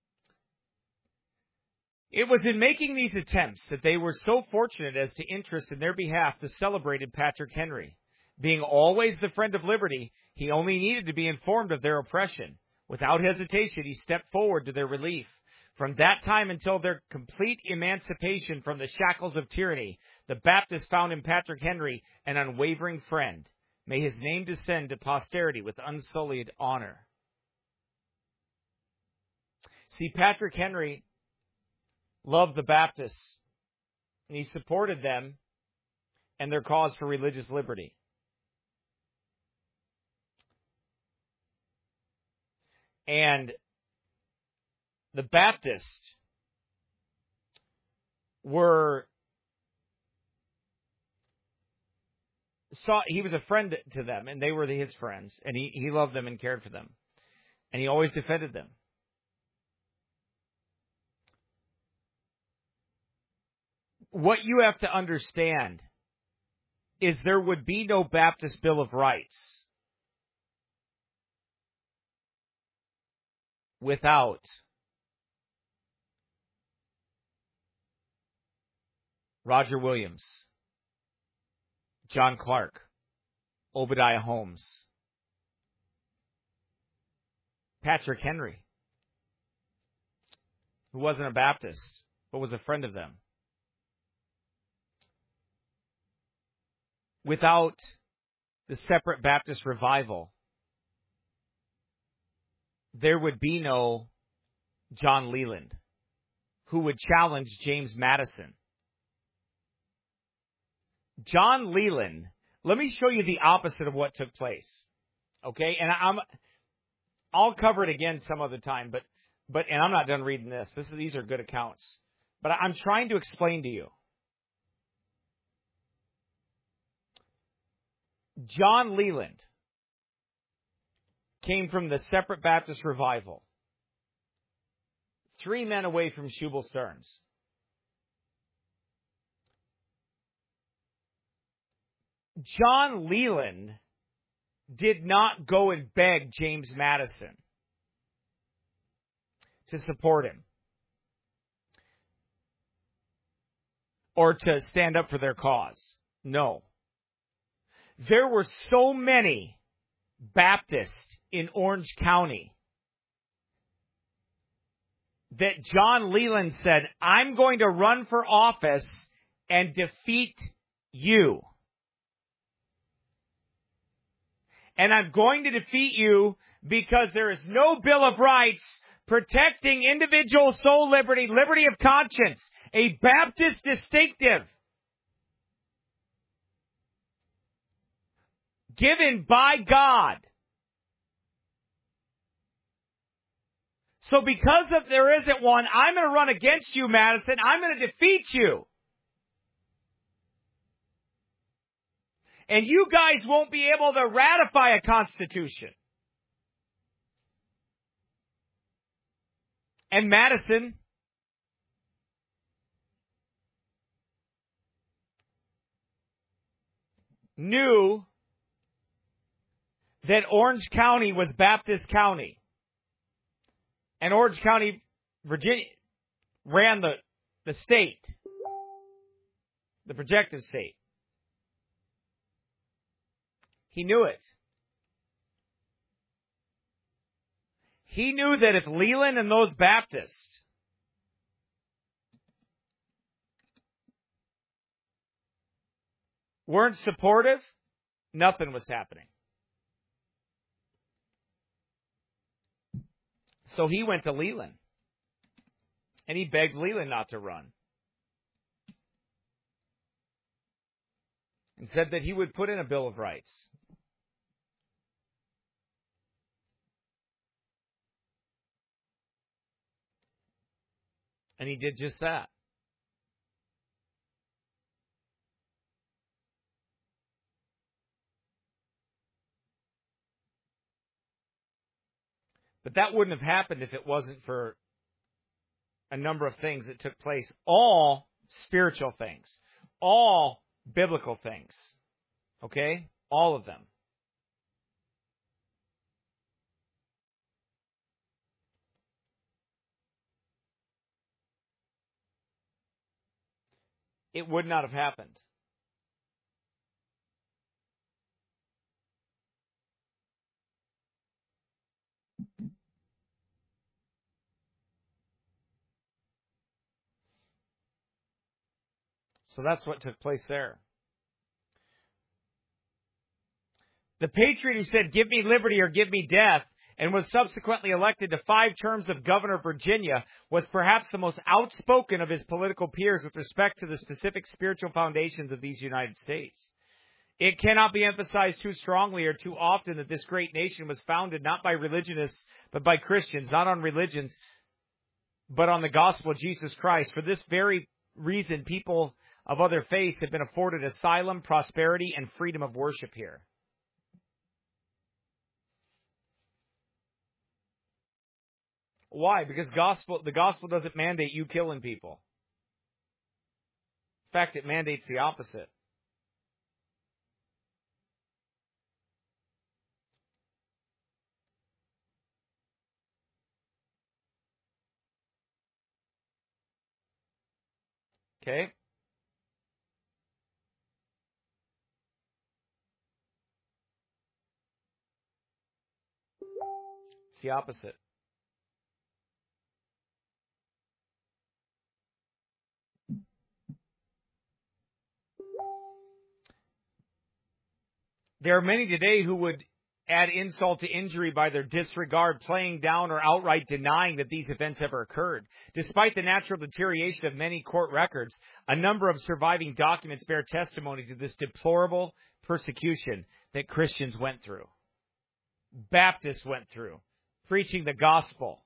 It was in making these attempts that they were so fortunate as to interest in their behalf the celebrated Patrick Henry. Being always the friend of liberty, he only needed to be informed of their oppression. Without hesitation, he stepped forward to their relief. From that time until their complete emancipation from the shackles of tyranny, the Baptists found in Patrick Henry an unwavering friend. May his name descend to posterity with unsullied honor. See, Patrick Henry loved the Baptists, and he supported them and their cause for religious liberty. And the Baptists were, saw, he was a friend to them, and they were his friends, and he, he loved them and cared for them, and he always defended them. What you have to understand is there would be no Baptist Bill of Rights without Roger Williams, John Clark, Obadiah Holmes, Patrick Henry, who wasn't a Baptist, but was a friend of them. Without the separate Baptist revival, there would be no John Leland, who would challenge James Madison. John Leland, let me show you the opposite of what took place. Okay? And I'm, I'll cover it again some other time, but, but, and I'm not done reading this. This is, these are good accounts. But I'm trying to explain to you. John Leland came from the separate Baptist revival. Three men away from Shubal Stearns. John Leland did not go and beg James Madison to support him or to stand up for their cause. No. There were so many Baptists in Orange County that John Leland said, I'm going to run for office and defeat you. And I'm going to defeat you because there is no Bill of Rights protecting individual soul liberty, liberty of conscience, a Baptist distinctive given by God. So because of there isn't one, I'm going to run against you, Madison. I'm going to defeat you. And you guys won't be able to ratify a constitution. And Madison knew that Orange County was Baptist County. And Orange County, Virginia, ran the, the state. the projective state. He knew it. He knew that if Leland and those Baptists weren't supportive, nothing was happening. So he went to Leland. And he begged Leland not to run. And said that he would put in a Bill of Rights. And he did just that. But that wouldn't have happened if it wasn't for a number of things that took place. All spiritual things. All biblical things. Okay? All of them. It would not have happened. So that's what took place there. The patriot who said, "Give me liberty or give me death," and was subsequently elected to five terms of governor of Virginia, was perhaps the most outspoken of his political peers with respect to the specific spiritual foundations of these United States. It cannot be emphasized too strongly or too often that this great nation was founded not by religionists, but by Christians, not on religions, but on the gospel of Jesus Christ. For this very reason, people of other faiths have been afforded asylum, prosperity, and freedom of worship here. Why? Because gospel, the gospel doesn't mandate you killing people. In fact, it mandates the opposite. Okay? It's the opposite. There are many today who would add insult to injury by their disregard, playing down, or outright denying that these events ever occurred. Despite the natural deterioration of many court records, a number of surviving documents bear testimony to this deplorable persecution that Christians went through. Baptists went through, preaching the gospel.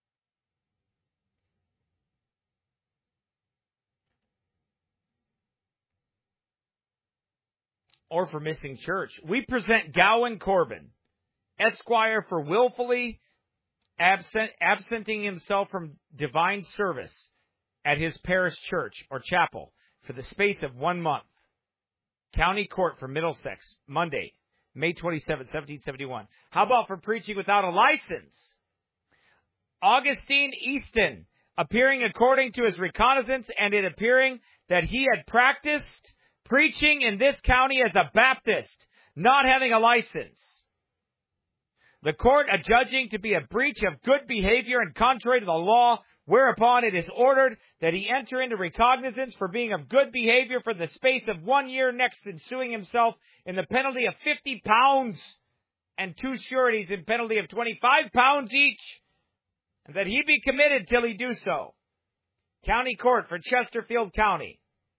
Or for missing church. We present Gowan Corbin, Esquire, for willfully absent, absenting himself from divine service at his parish church or chapel for the space of one month. County Court for Middlesex, Monday, May twenty-seventh, seventeen seventy-one. How about for preaching without a license? Augustine Easton, appearing according to his reconnaissance, and it appearing that he had practiced preaching in this county as a Baptist, not having a license. The court adjudging to be a breach of good behavior and contrary to the law, whereupon it is ordered that he enter into recognizance for being of good behavior for the space of one year, next ensuing himself in the penalty of fifty pounds and two sureties in penalty of twenty-five pounds each, and that he be committed till he do so. County Court for Chesterfield County.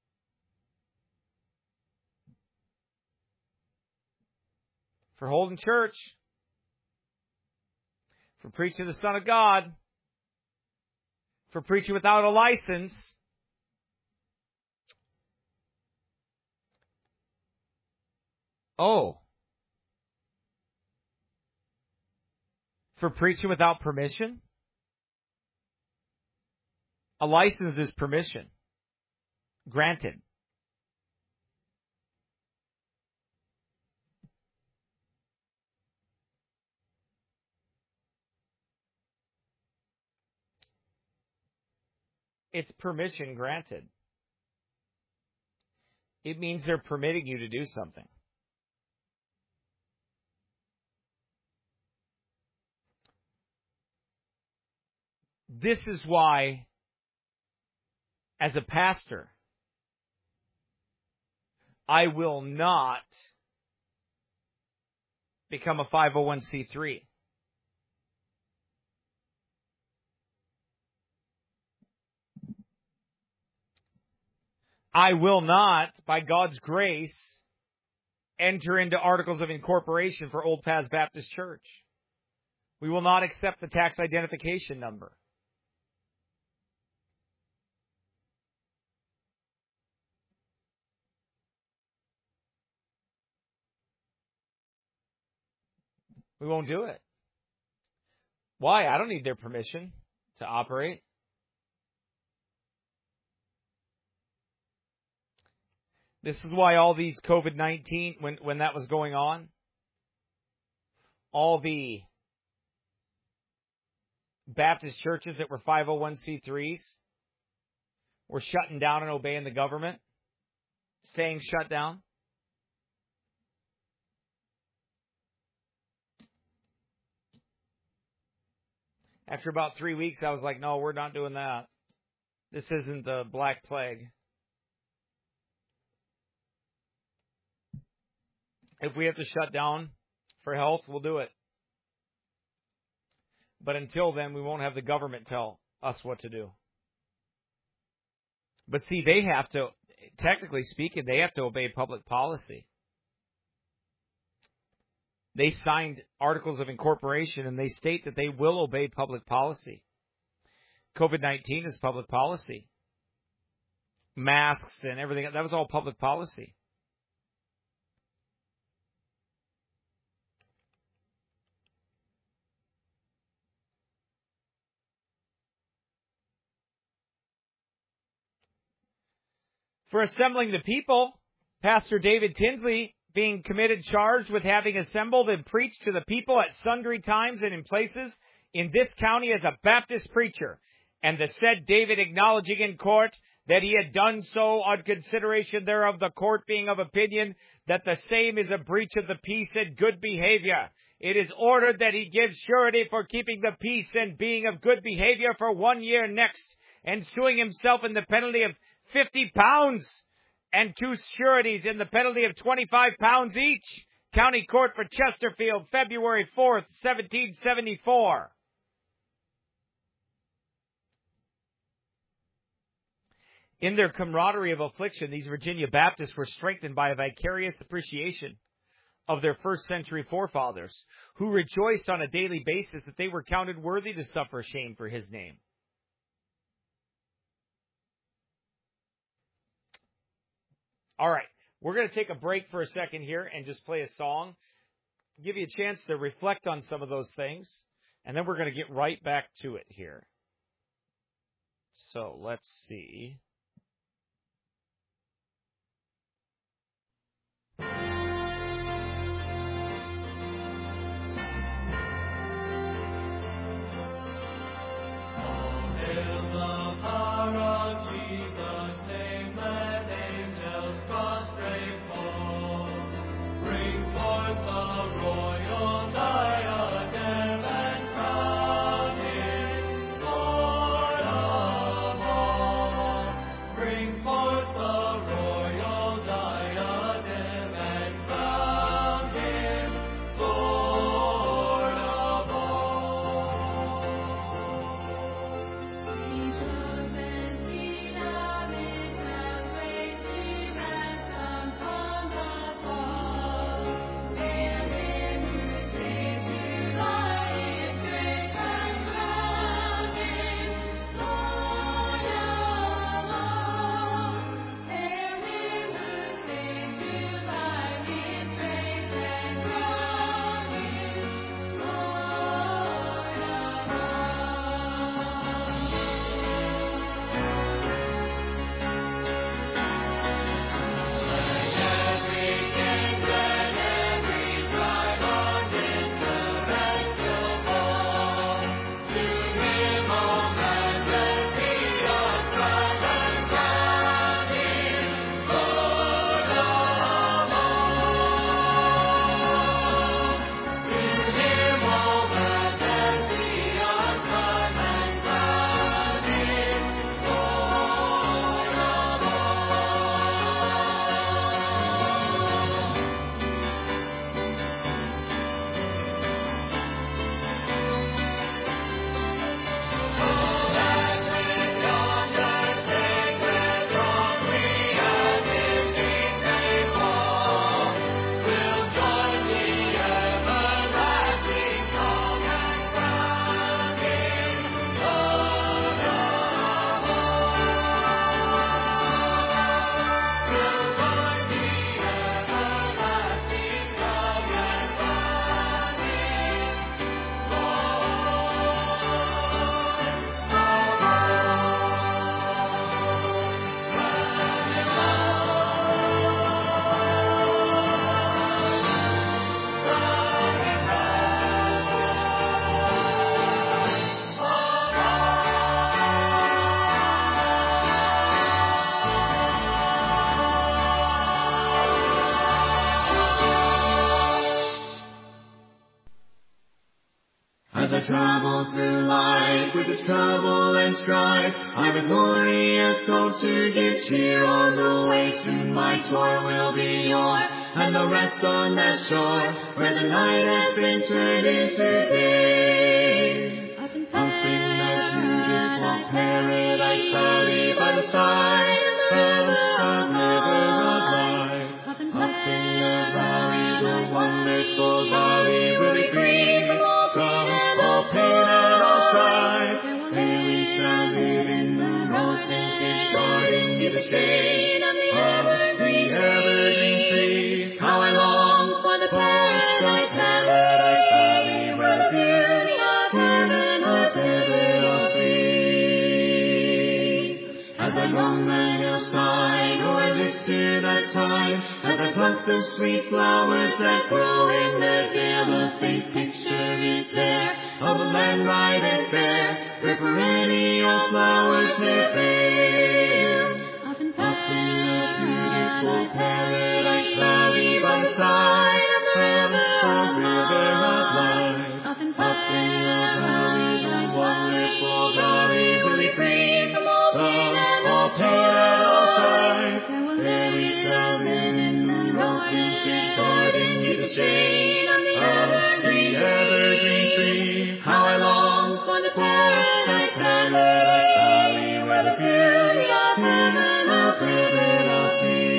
For holding church, for preaching the Son of God, for preaching without a license, oh, for preaching without permission? A license is permission. Granted. It's permission granted. It means they're permitting you to do something. This is why, as a pastor, I will not become a five oh one c three. I will not, by God's grace, enter into articles of incorporation for Old Paths Baptist Church. We will not accept the tax identification number. We won't do it. Why? I don't need their permission to operate. This is why all these COVID nineteen, when, when that was going on, all the Baptist churches that were five oh one c threes were shutting down and obeying the government, staying shut down. After about three weeks, I was like, no, we're not doing that. This isn't the Black Plague. If we have to shut down for health, we'll do it. But until then, we won't have the government tell us what to do. But see, they have to, technically speaking, they have to obey public policy. They signed articles of incorporation, and they state that they will obey public policy. COVID nineteen is public policy. Masks and everything, that was all public policy. For assembling the people, Pastor David Tinsley being committed, charged with having assembled and preached to the people at sundry times and in places in this county as a Baptist preacher, and the said David acknowledging in court that he had done so on consideration thereof, the court being of opinion that the same is a breach of the peace and good behavior. It is ordered that he give surety for keeping the peace and being of good behavior for one year next, and suing himself in the penalty of fifty pounds and two sureties in the penalty of twenty-five pounds each. County Court for Chesterfield, February fourth, seventeen seventy-four. In their camaraderie of affliction, these Virginia Baptists were strengthened by a vicarious appreciation of their first century forefathers, who rejoiced on a daily basis that they were counted worthy to suffer shame for his name. All right, we're going to take a break for a second here and just play a song, give you a chance to reflect on some of those things, and then we're going to get right back to it here. So let's see. As I travel through life with its trouble and strife, I've a glorious hope to give cheer on the way. Soon my toil will be o'er, and I'll rest on that shore where the night has been turned into day. Up in the beautiful paradise valley by the side of a river of life. Up in the valley, the wonderful valley, really green from all pain and all strife. There we shall live in the rose-tinted garden near the shade of the evergreen tree. How I long for the paradise, paradise valley, where the beauty of heaven I've ever seen. As I roam the hillside, or I lift to that time, as I pluck the sweet flowers that grow in the dale, a faint picture is there of a land bright and fair, where perennial flowers may fail. Up in the beautiful paradise valley by the side of the river of life. Up in the valley, the wonderful valley, really green from all pain and all strife. There we shall live in the rose-tinted garden near the shade of the evergreen tree. How I long for the paradise, paradise valley, where the beauty of heaven I've ever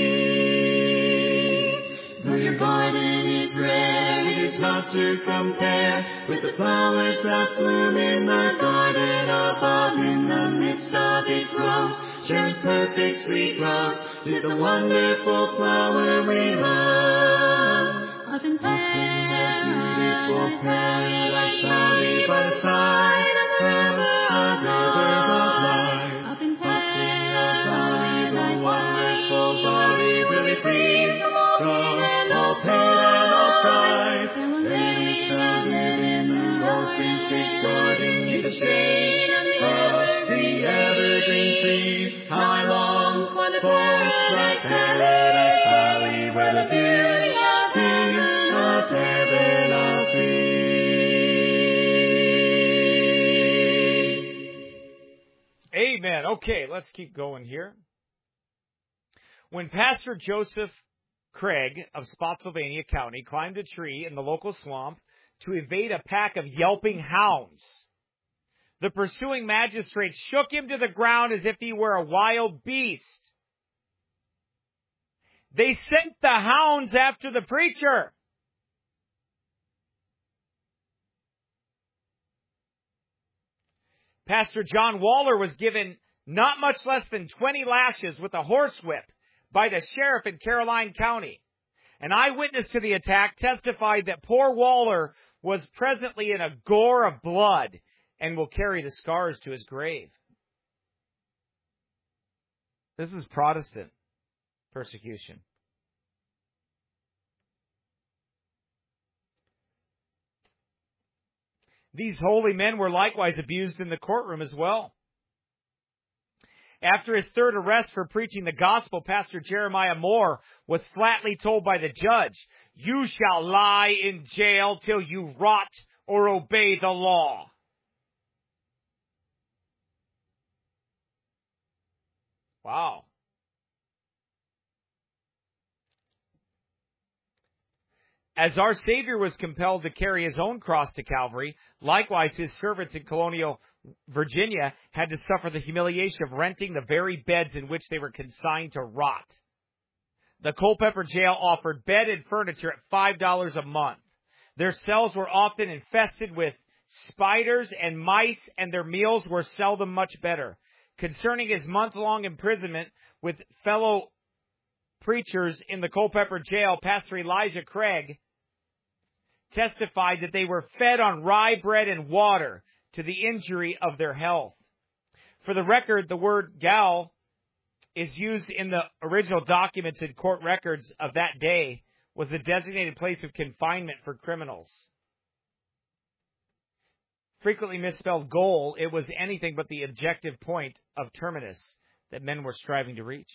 seen. Though your garden is rare, it is not to compare with the flowers that bloom in the garden above. In the midst of it grows Sharon's perfect sweet rose, 'tis the wonderful flower we love. Up in the beautiful paradise valley by the side of the river of life. Up in the valley, the wonderful valley, really free from all pain and all strife. There we shall live in the rose-tinted garden near the shade of the evergreen tree. How I long for the paradise, paradise valley, where the beauty of heaven of heaven I'll see. Amen. Okay, let's keep going here. When Pastor Joseph Craig of Spotsylvania County climbed a tree in the local swamp to evade a pack of yelping hounds, the pursuing magistrates shook him to the ground as if he were a wild beast. They sent the hounds after the preacher. Pastor John Waller was given not much less than twenty lashes with a horsewhip by the sheriff in Caroline County. An eyewitness to the attack testified that poor Waller was presently in a gore of blood and will carry the scars to his grave. This is Protestant persecution. These holy men were likewise abused in the courtroom as well. After his third arrest for preaching the gospel, Pastor Jeremiah Moore was flatly told by the judge, "You shall lie in jail till you rot or obey the law." Wow. As our Savior was compelled to carry his own cross to Calvary, likewise his servants in colonial Virginia had to suffer the humiliation of renting the very beds in which they were consigned to rot. The Culpeper jail offered bed and furniture at five dollars a month. Their cells were often infested with spiders and mice, and their meals were seldom much better. Concerning his month-long imprisonment with fellow preachers in the Culpeper jail, Pastor Elijah Craig testified that they were fed on rye bread and water to the injury of their health. For the record, the word gal is used in the original documents and court records of that day, was the designated place of confinement for criminals. Frequently misspelled goal, it was anything but the objective point of terminus that men were striving to reach.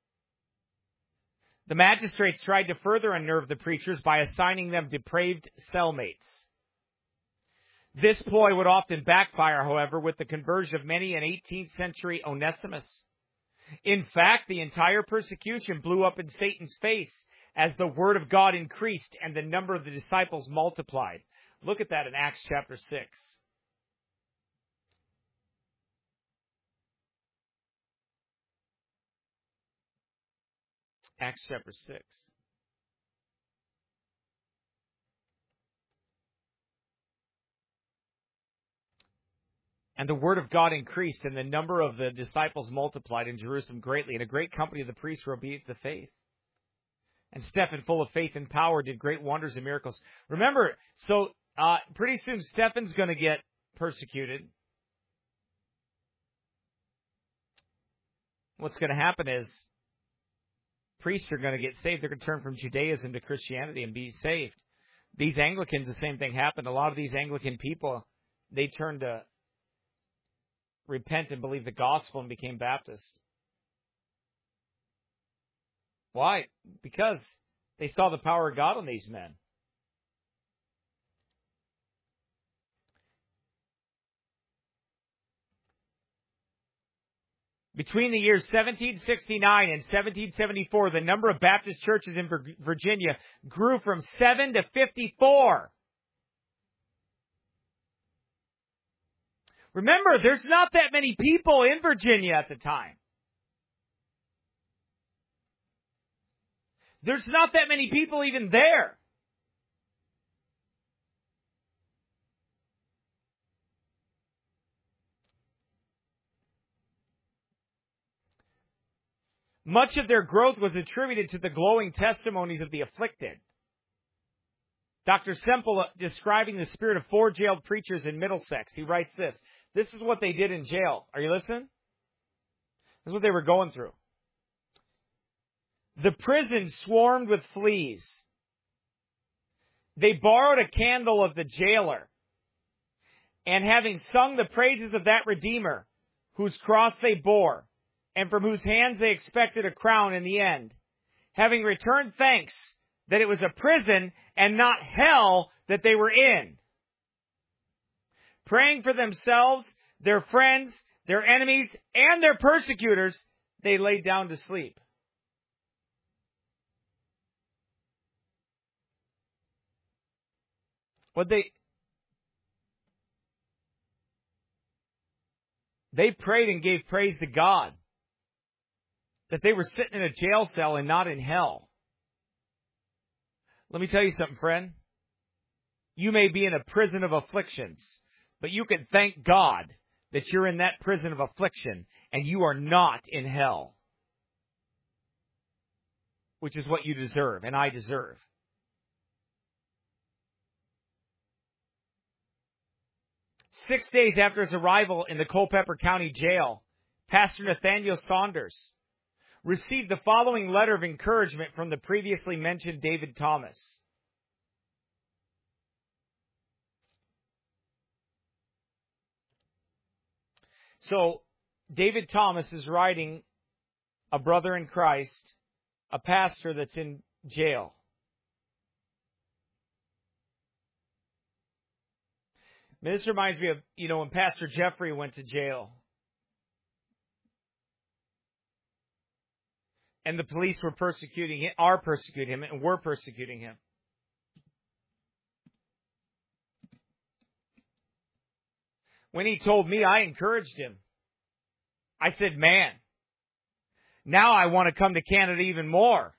The magistrates tried to further unnerve the preachers by assigning them depraved cellmates. This ploy would often backfire, however, with the conversion of many an eighteenth century Onesimus. In fact, the entire persecution blew up in Satan's face as the word of God increased and the number of the disciples multiplied. Look at that in Acts chapter six. Acts chapter six. And the word of God increased, and the number of the disciples multiplied in Jerusalem greatly, and a great company of the priests were obedient to the faith. And Stephen, full of faith and power, did great wonders and miracles. Remember, so uh, pretty soon Stephen's going to get persecuted. What's going to happen is priests are going to get saved. They're going to turn from Judaism to Christianity and be saved. These Anglicans, the same thing happened. A lot of these Anglican people, they turned to repent and believe the gospel and became Baptist. Why? Because they saw the power of God on these men. Between the years seventeen sixty-nine and seventeen seventy-four, the number of Baptist churches in Virginia grew from seven to fifty-four. Remember, there's not that many people in Virginia at the time. There's not that many people even there. Much of their growth was attributed to the glowing testimonies of the afflicted. Doctor Semple, describing the spirit of four jailed preachers in Middlesex, he writes this. This is what they did in jail. Are you listening? This is what they were going through. The prison swarmed with fleas. They borrowed a candle of the jailer, and having sung the praises of that Redeemer, whose cross they bore, and from whose hands they expected a crown in the end, having returned thanks that it was a prison and not hell that they were in, praying for themselves, their friends, their enemies, and their persecutors, they laid down to sleep. What they they prayed and gave praise to God that they were sitting in a jail cell and not in hell. Let me tell you something, friend. You may be in a prison of afflictions, but you can thank God that you're in that prison of affliction and you are not in hell, which is what you deserve and I deserve. Six days after his arrival in the Culpeper County Jail, Pastor Nathaniel Saunders received the following letter of encouragement from the previously mentioned David Thomas. So, David Thomas is writing a brother in Christ, a pastor that's in jail. This reminds me of, you know, when Pastor Jeffrey went to jail. And the police were persecuting him, are persecuting him, and were persecuting him. When he told me, I encouraged him. I said, man, now I want to come to Canada even more.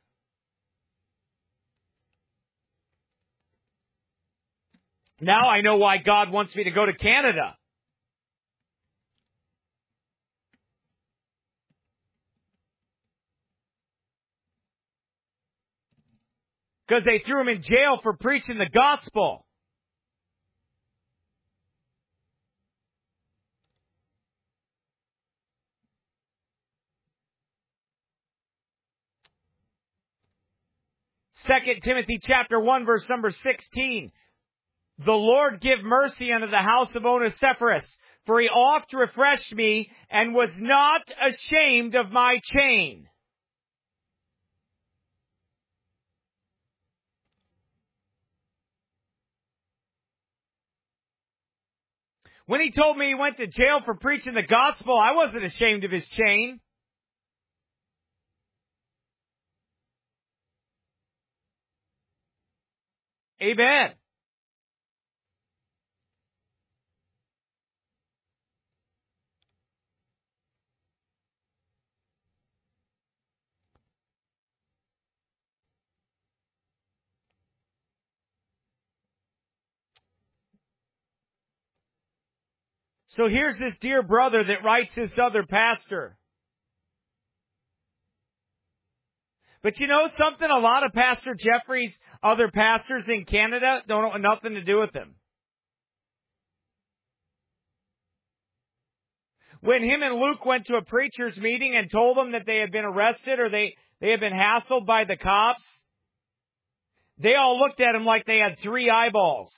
Now I know why God wants me to go to Canada. Because they threw him in jail for preaching the gospel. Second Timothy chapter one, verse number sixteen. The Lord give mercy unto the house of Onesiphorus, for he oft refreshed me, and was not ashamed of my chain. When he told me he went to jail for preaching the gospel, I wasn't ashamed of his chain. Amen. So here's this dear brother that writes this other pastor. But you know something? A lot of Pastor Jeffrey's other pastors in Canada don't want nothing to do with him. When him and Luke went to a preacher's meeting and told them that they had been arrested or they, they had been hassled by the cops, they all looked at him like they had three eyeballs.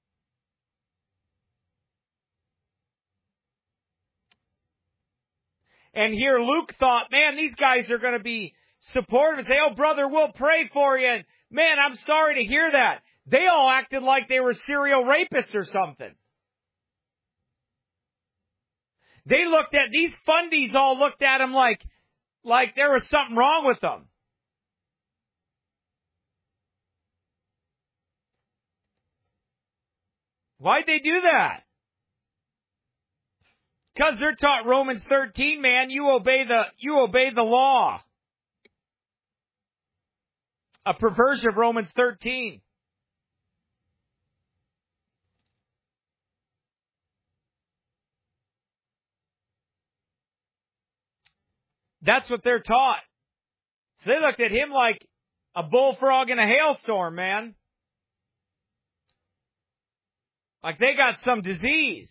And here Luke thought, man, these guys are going to be supportive and say, oh, brother, we'll pray for you. And man, I'm sorry to hear that. They all acted like they were serial rapists or something. They looked at, these fundies all looked at him like, like there was something wrong with them. Why'd they do that? Because they're taught Romans thirteen, man, you obey the, you obey the law. A perversion of Romans thirteen. That's what they're taught. So they looked at him like a bullfrog in a hailstorm, man. Like they got some disease.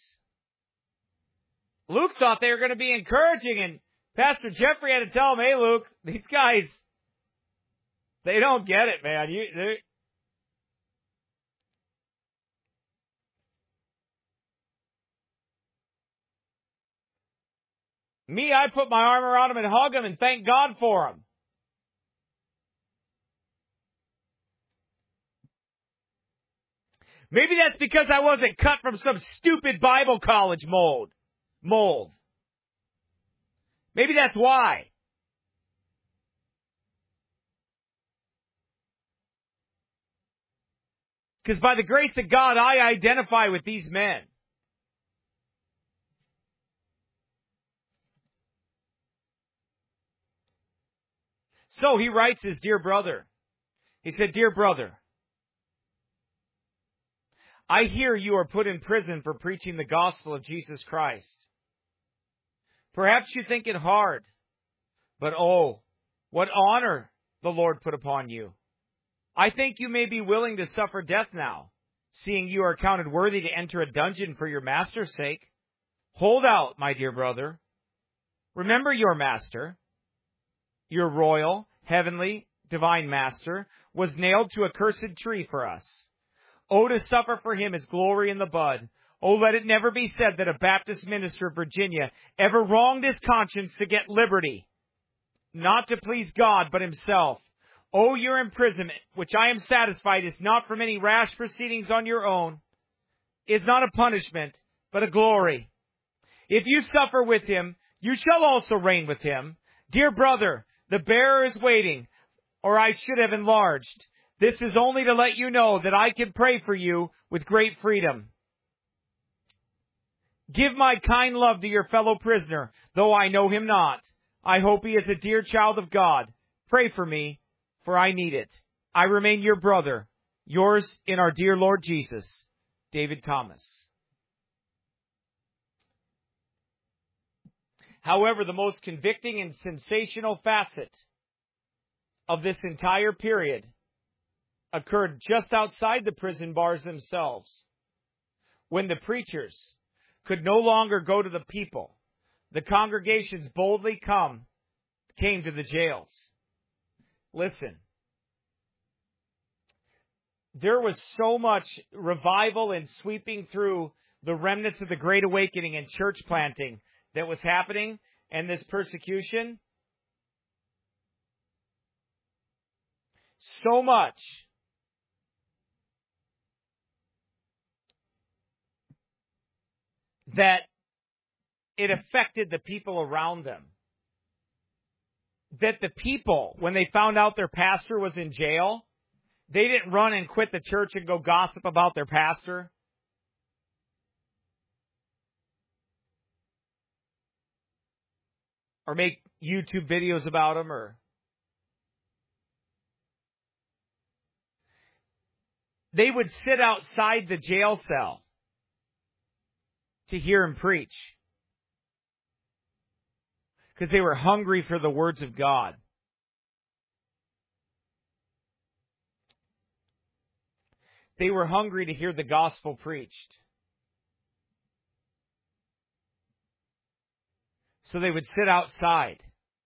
Luke thought they were going to be encouraging, and Pastor Jeffrey had to tell him, hey, Luke, these guys, they don't get it, man. You, Me, I put my arm around him and hug him and thank God for him. Maybe that's because I wasn't cut from some stupid Bible college mold. Mold. Maybe that's why. Because by the grace of God, I identify with these men. So he writes his dear brother. He said, dear brother, I hear you are put in prison for preaching the gospel of Jesus Christ. Perhaps you think it hard, but oh, what honor the Lord put upon you. I think you may be willing to suffer death now, seeing you are counted worthy to enter a dungeon for your master's sake. Hold out, my dear brother. Remember your master, your royal, heavenly, divine master, was nailed to a cursed tree for us. Oh, to suffer for him is glory in the bud. Oh, let it never be said that a Baptist minister of Virginia ever wronged his conscience to get liberty, not to please God, but himself. Oh, your imprisonment, which I am satisfied is not from any rash proceedings on your own, is not a punishment, but a glory. If you suffer with him, you shall also reign with him. Dear brother, the bearer is waiting, or I should have enlarged. This is only to let you know that I can pray for you with great freedom. Give my kind love to your fellow prisoner, though I know him not. I hope he is a dear child of God. Pray for me, for I need it. I remain your brother, yours in our dear Lord Jesus, David Thomas. However, the most convicting and sensational facet of this entire period occurred just outside the prison bars themselves, when the preachers could no longer go to the people. The congregations boldly come, came to the jails. Listen, there was so much revival and sweeping through the remnants of the Great Awakening and church planting that was happening, and this persecution. So much that it affected the people around them. That the people, when they found out their pastor was in jail, they didn't run and quit the church and go gossip about their pastor. Or make YouTube videos about him, or they would sit outside the jail cell to hear him preach. Because they were hungry for the words of God. They were hungry to hear the gospel preached. So they would sit outside.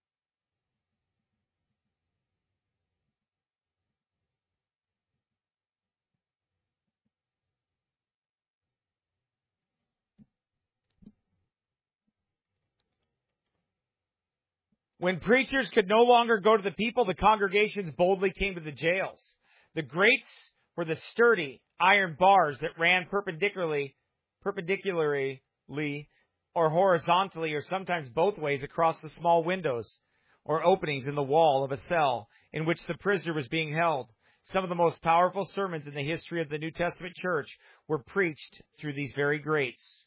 When preachers could no longer go to the people, the congregations boldly came to the jails. The grates were the sturdy iron bars that ran perpendicularly, perpendicularly, or horizontally, or sometimes both ways across the small windows or openings in the wall of a cell in which the prisoner was being held. Some of the most powerful sermons in the history of the New Testament church were preached through these very grates.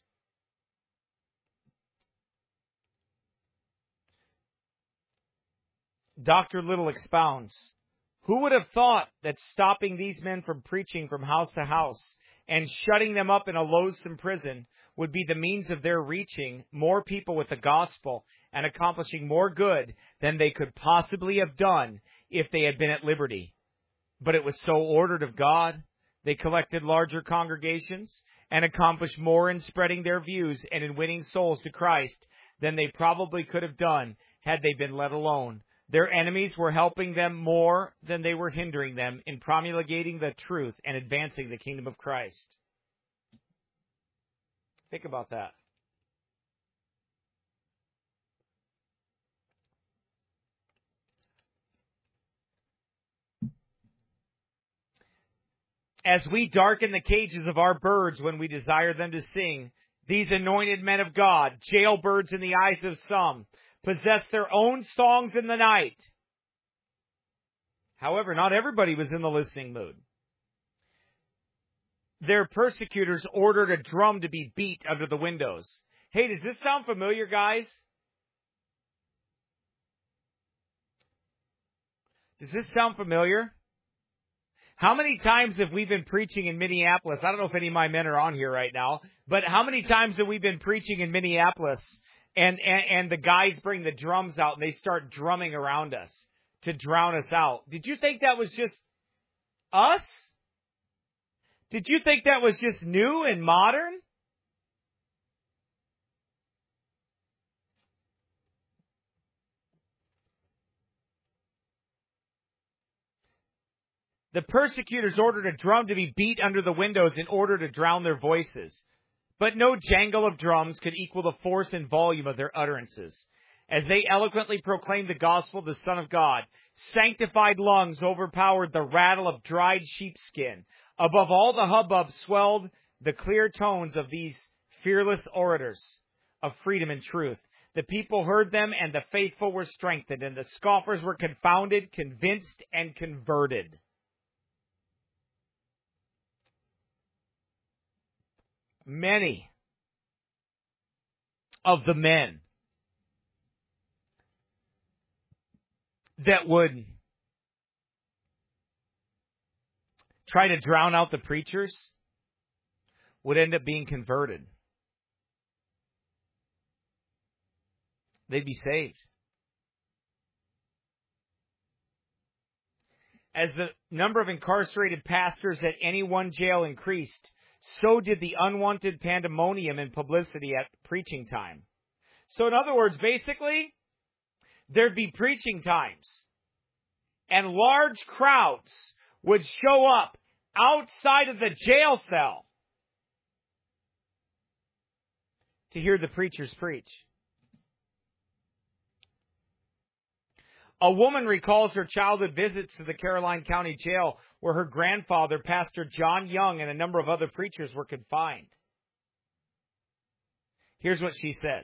Doctor Little expounds, who would have thought that stopping these men from preaching from house to house and shutting them up in a loathsome prison would be the means of their reaching more people with the gospel and accomplishing more good than they could possibly have done if they had been at liberty. But it was so ordered of God. They collected larger congregations and accomplished more in spreading their views and in winning souls to Christ than they probably could have done had they been let alone. Their enemies were helping them more than they were hindering them in promulgating the truth and advancing the kingdom of Christ. Think about that. As we darken the cages of our birds when we desire them to sing, these anointed men of God, jailbirds in the eyes of some, possess their own songs in the night. However, not everybody was in the listening mood. Their persecutors ordered a drum to be beat under the windows. Hey, does this sound familiar, guys? Does this sound familiar? How many times have we been preaching in Minneapolis? I don't know if any of my men are on here right now, but how many times have we been preaching in Minneapolis and, and, and the guys bring the drums out and they start drumming around us to drown us out? Did you think that was just us? Did you think that was just new and modern? The persecutors ordered a drum to be beat under the windows in order to drown their voices. But no jangle of drums could equal the force and volume of their utterances. As they eloquently proclaimed the gospel of the Son of God, sanctified lungs overpowered the rattle of dried sheepskin. Above all the hubbub swelled the clear tones of these fearless orators of freedom and truth. The people heard them, and the faithful were strengthened, and the scoffers were confounded, convinced, and converted. Many of the men that would try to drown out the preachers would end up being converted. They'd be saved. As the number of incarcerated pastors at any one jail increased, so did the unwanted pandemonium and publicity at preaching time. So in other words, basically, there'd be preaching times, and large crowds would show up outside of the jail cell to hear the preachers preach. A woman recalls her childhood visits to the Caroline County Jail, where her grandfather, Pastor John Young, and a number of other preachers were confined. Here's what she said.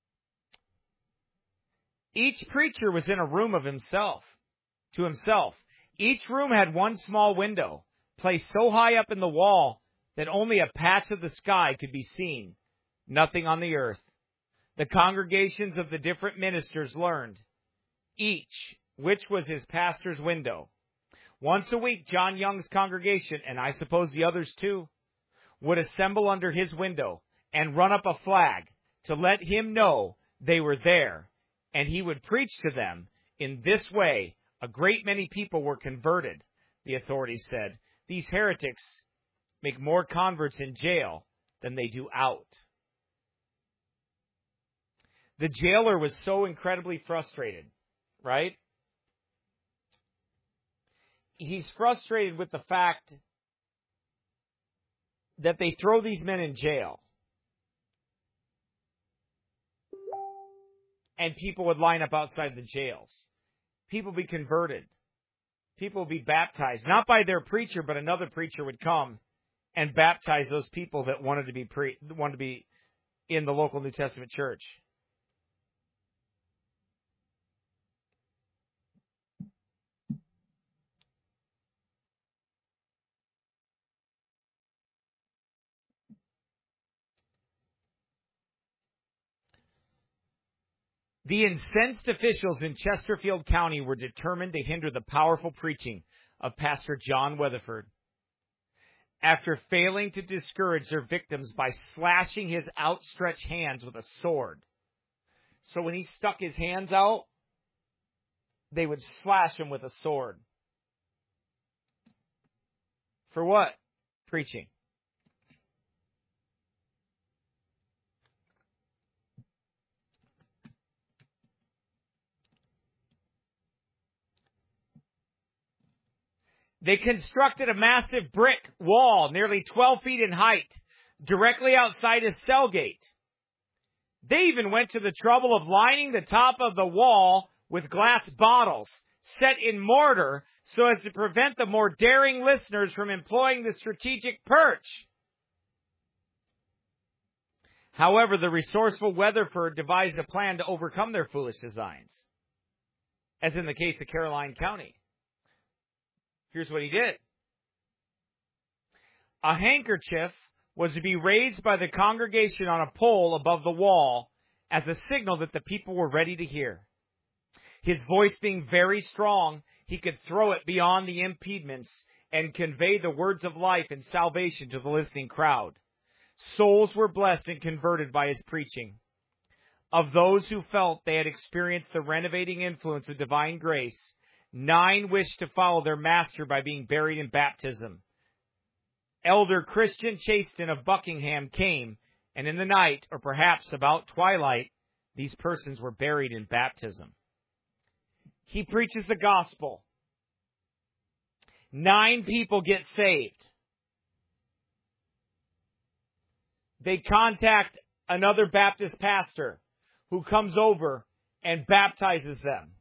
Each preacher was in a room of himself, to himself. Each room had one small window, placed so high up in the wall that only a patch of the sky could be seen, nothing on the earth. The congregations of the different ministers learned, each which was his pastor's window. Once a week, John Young's congregation, and I suppose the others too, would assemble under his window and run up a flag to let him know they were there, and he would preach to them. In this way, a great many people were converted, the authorities said. These heretics make more converts in jail than they do out. The jailer was so incredibly frustrated, right? He's frustrated with the fact that they throw these men in jail. And people would line up outside the jails. People would be converted. People would be baptized. Not by their preacher, but another preacher would come and baptize those people that wanted to be pre- wanted to be in the local New Testament church. The incensed officials in Chesterfield County were determined to hinder the powerful preaching of Pastor John Weatherford. After failing to discourage their victims by slashing his outstretched hands with a sword. So when he stuck his hands out, they would slash him with a sword. For what? Preaching. They constructed a massive brick wall, nearly twelve feet in height, directly outside his cell gate. They even went to the trouble of lining the top of the wall with glass bottles, set in mortar, so as to prevent the more daring listeners from employing the strategic perch. However, the resourceful Weatherford devised a plan to overcome their foolish designs, as in the case of Caroline County. Here's what he did. A handkerchief was to be raised by the congregation on a pole above the wall as a signal that the people were ready to hear. His voice being very strong, he could throw it beyond the impediments and convey the words of life and salvation to the listening crowd. Souls were blessed and converted by his preaching. Of those who felt they had experienced the renovating influence of divine grace, nine wished to follow their master by being buried in baptism. Elder Christian Chaston of Buckingham came, and in the night, or perhaps about twilight, these persons were buried in baptism. He preaches the gospel. Nine people get saved. They contact another Baptist pastor who comes over and baptizes them.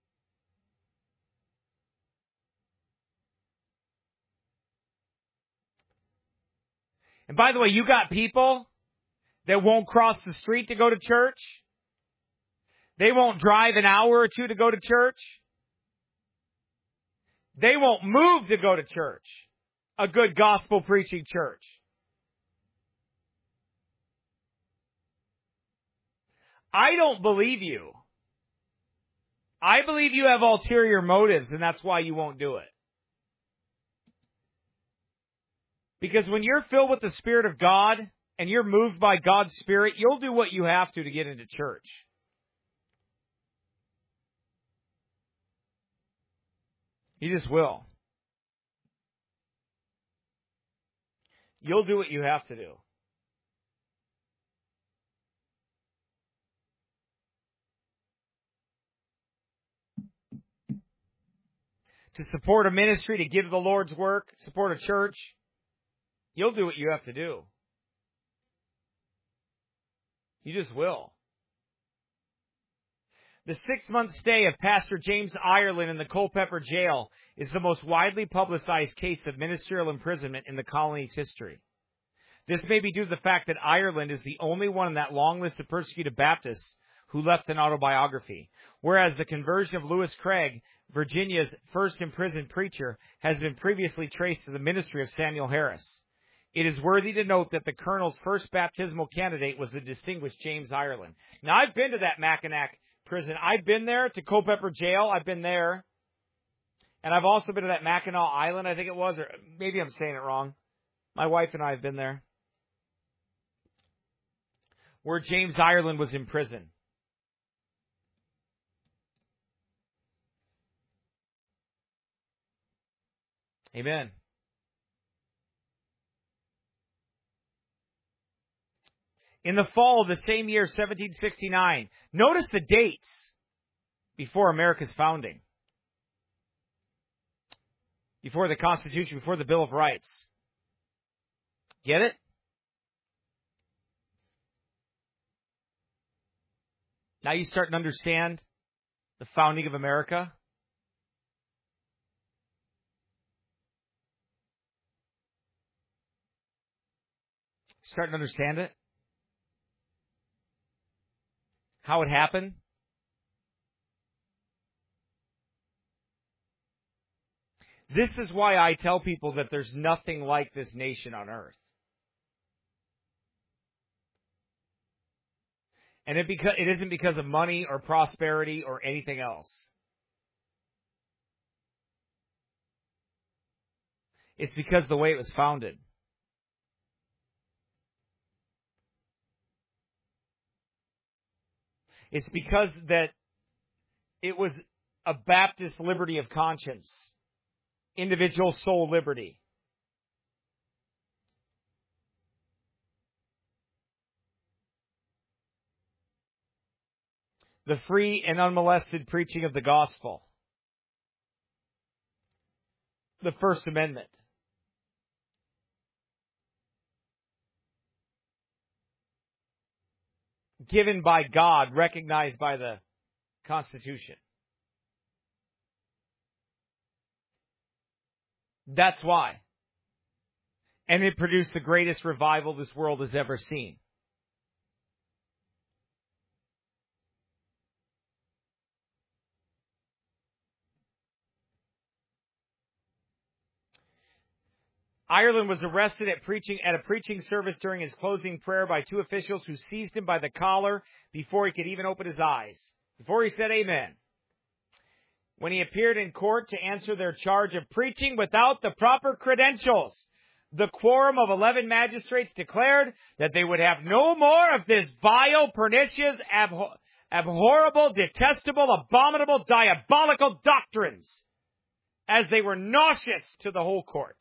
And by the way, you got people that won't cross the street to go to church. They won't drive an hour or two to go to church. They won't move to go to church. A good gospel preaching church. I don't believe you. I believe you have ulterior motives, and that's why you won't do it. Because when you're filled with the Spirit of God and you're moved by God's Spirit, you'll do what you have to to get into church. You just will. You'll do what you have to do. To support a ministry, to give the Lord's work, support a church, you'll do what you have to do. You just will. The six-month stay of Pastor James Ireland in the Culpeper jail is the most widely publicized case of ministerial imprisonment in the colony's history. This may be due to the fact that Ireland is the only one in that long list of persecuted Baptists who left an autobiography, whereas the conversion of Lewis Craig, Virginia's first imprisoned preacher, has been previously traced to the ministry of Samuel Harris. It is worthy to note that the colonel's first baptismal candidate was the distinguished James Ireland. Now, I've been to that Mackinac prison. I've been there to Culpeper Jail. I've been there. And I've also been to that Mackinac Island, I think it was, or maybe I'm saying it wrong. My wife and I have been there, where James Ireland was in prison. Amen. In the fall of the same year, seventeen sixty-nine, notice the dates before America's founding, before the Constitution, before the Bill of Rights. Get it? Now you start to understand the founding of America. Starting to understand it? How it happened? This is why I tell people that there's nothing like this nation on earth. And it, beca- it isn't because of money or prosperity or anything else. It's because of the way it was founded. It's because that it was a Baptist liberty of conscience, individual soul liberty. The free and unmolested preaching of the gospel. The First Amendment. Given by God, recognized by the Constitution. That's why. And it produced the greatest revival this world has ever seen. Ireland was arrested at preaching at a preaching service during his closing prayer by two officials who seized him by the collar before he could even open his eyes, before he said amen. When he appeared in court to answer their charge of preaching without the proper credentials, the quorum of eleven magistrates declared that they would have no more of this vile, pernicious, abhor- abhorrible, detestable, abominable, diabolical doctrines, as they were nauseous to the whole court.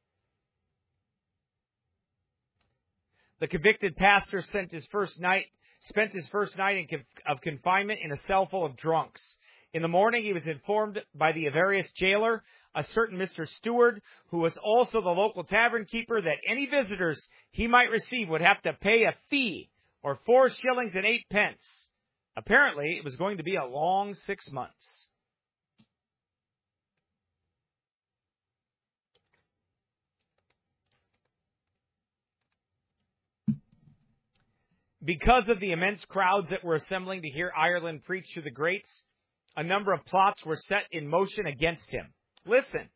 The convicted pastor spent his first night, spent his first night in conf- of confinement in a cell full of drunks. In the morning, he was informed by the various jailer, a certain Mister Stewart, who was also the local tavern keeper, that any visitors he might receive would have to pay a fee, or four shillings and eight pence. Apparently, it was going to be a long six months. Because of the immense crowds that were assembling to hear Ireland preach to the greats, a number of plots were set in motion against him. Listen.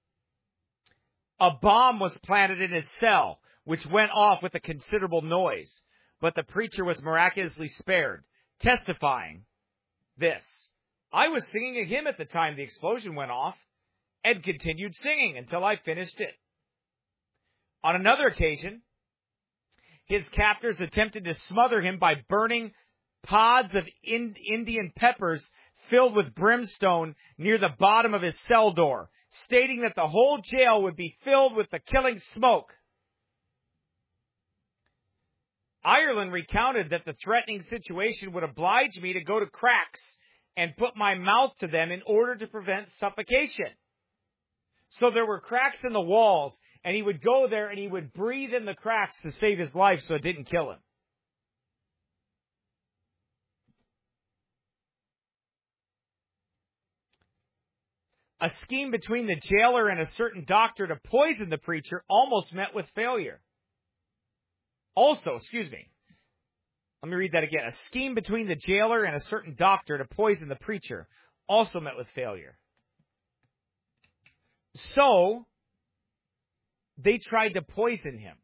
A bomb was planted in his cell, which went off with a considerable noise, but the preacher was miraculously spared, testifying this. I was singing a hymn at the time the explosion went off, and continued singing until I finished it. On another occasion, his captors attempted to smother him by burning pods of in- Indian peppers filled with brimstone near the bottom of his cell door, stating that the whole jail would be filled with the killing smoke. Ireland recounted that the threatening situation would oblige me to go to cracks and put my mouth to them in order to prevent suffocation. So there were cracks in the walls, and he would go there and he would breathe in the cracks to save his life so it didn't kill him. A scheme between the jailer and a certain doctor to poison the preacher almost met with failure. Also, excuse me, let me read that again. A scheme between the jailer and a certain doctor to poison the preacher also met with failure. So, they tried to poison him.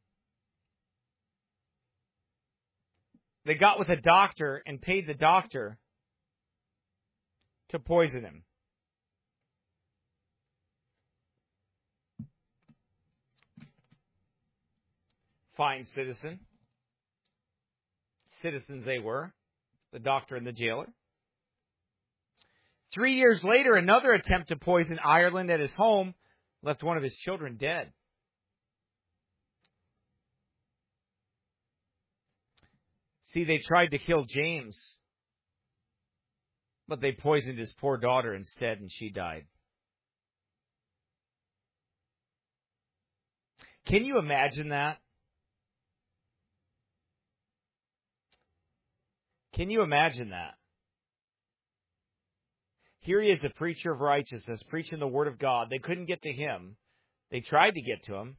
They got with a doctor and paid the doctor to poison him. Fine citizen. Citizens they were, the doctor and the jailer. Three years later, another attempt to poison Ireland at his home left one of his children dead. See, they tried to kill James, but they poisoned his poor daughter instead, and she died. Can you imagine that? Can you imagine that? Here he is, a preacher of righteousness, preaching the word of God. They couldn't get to him. They tried to get to him.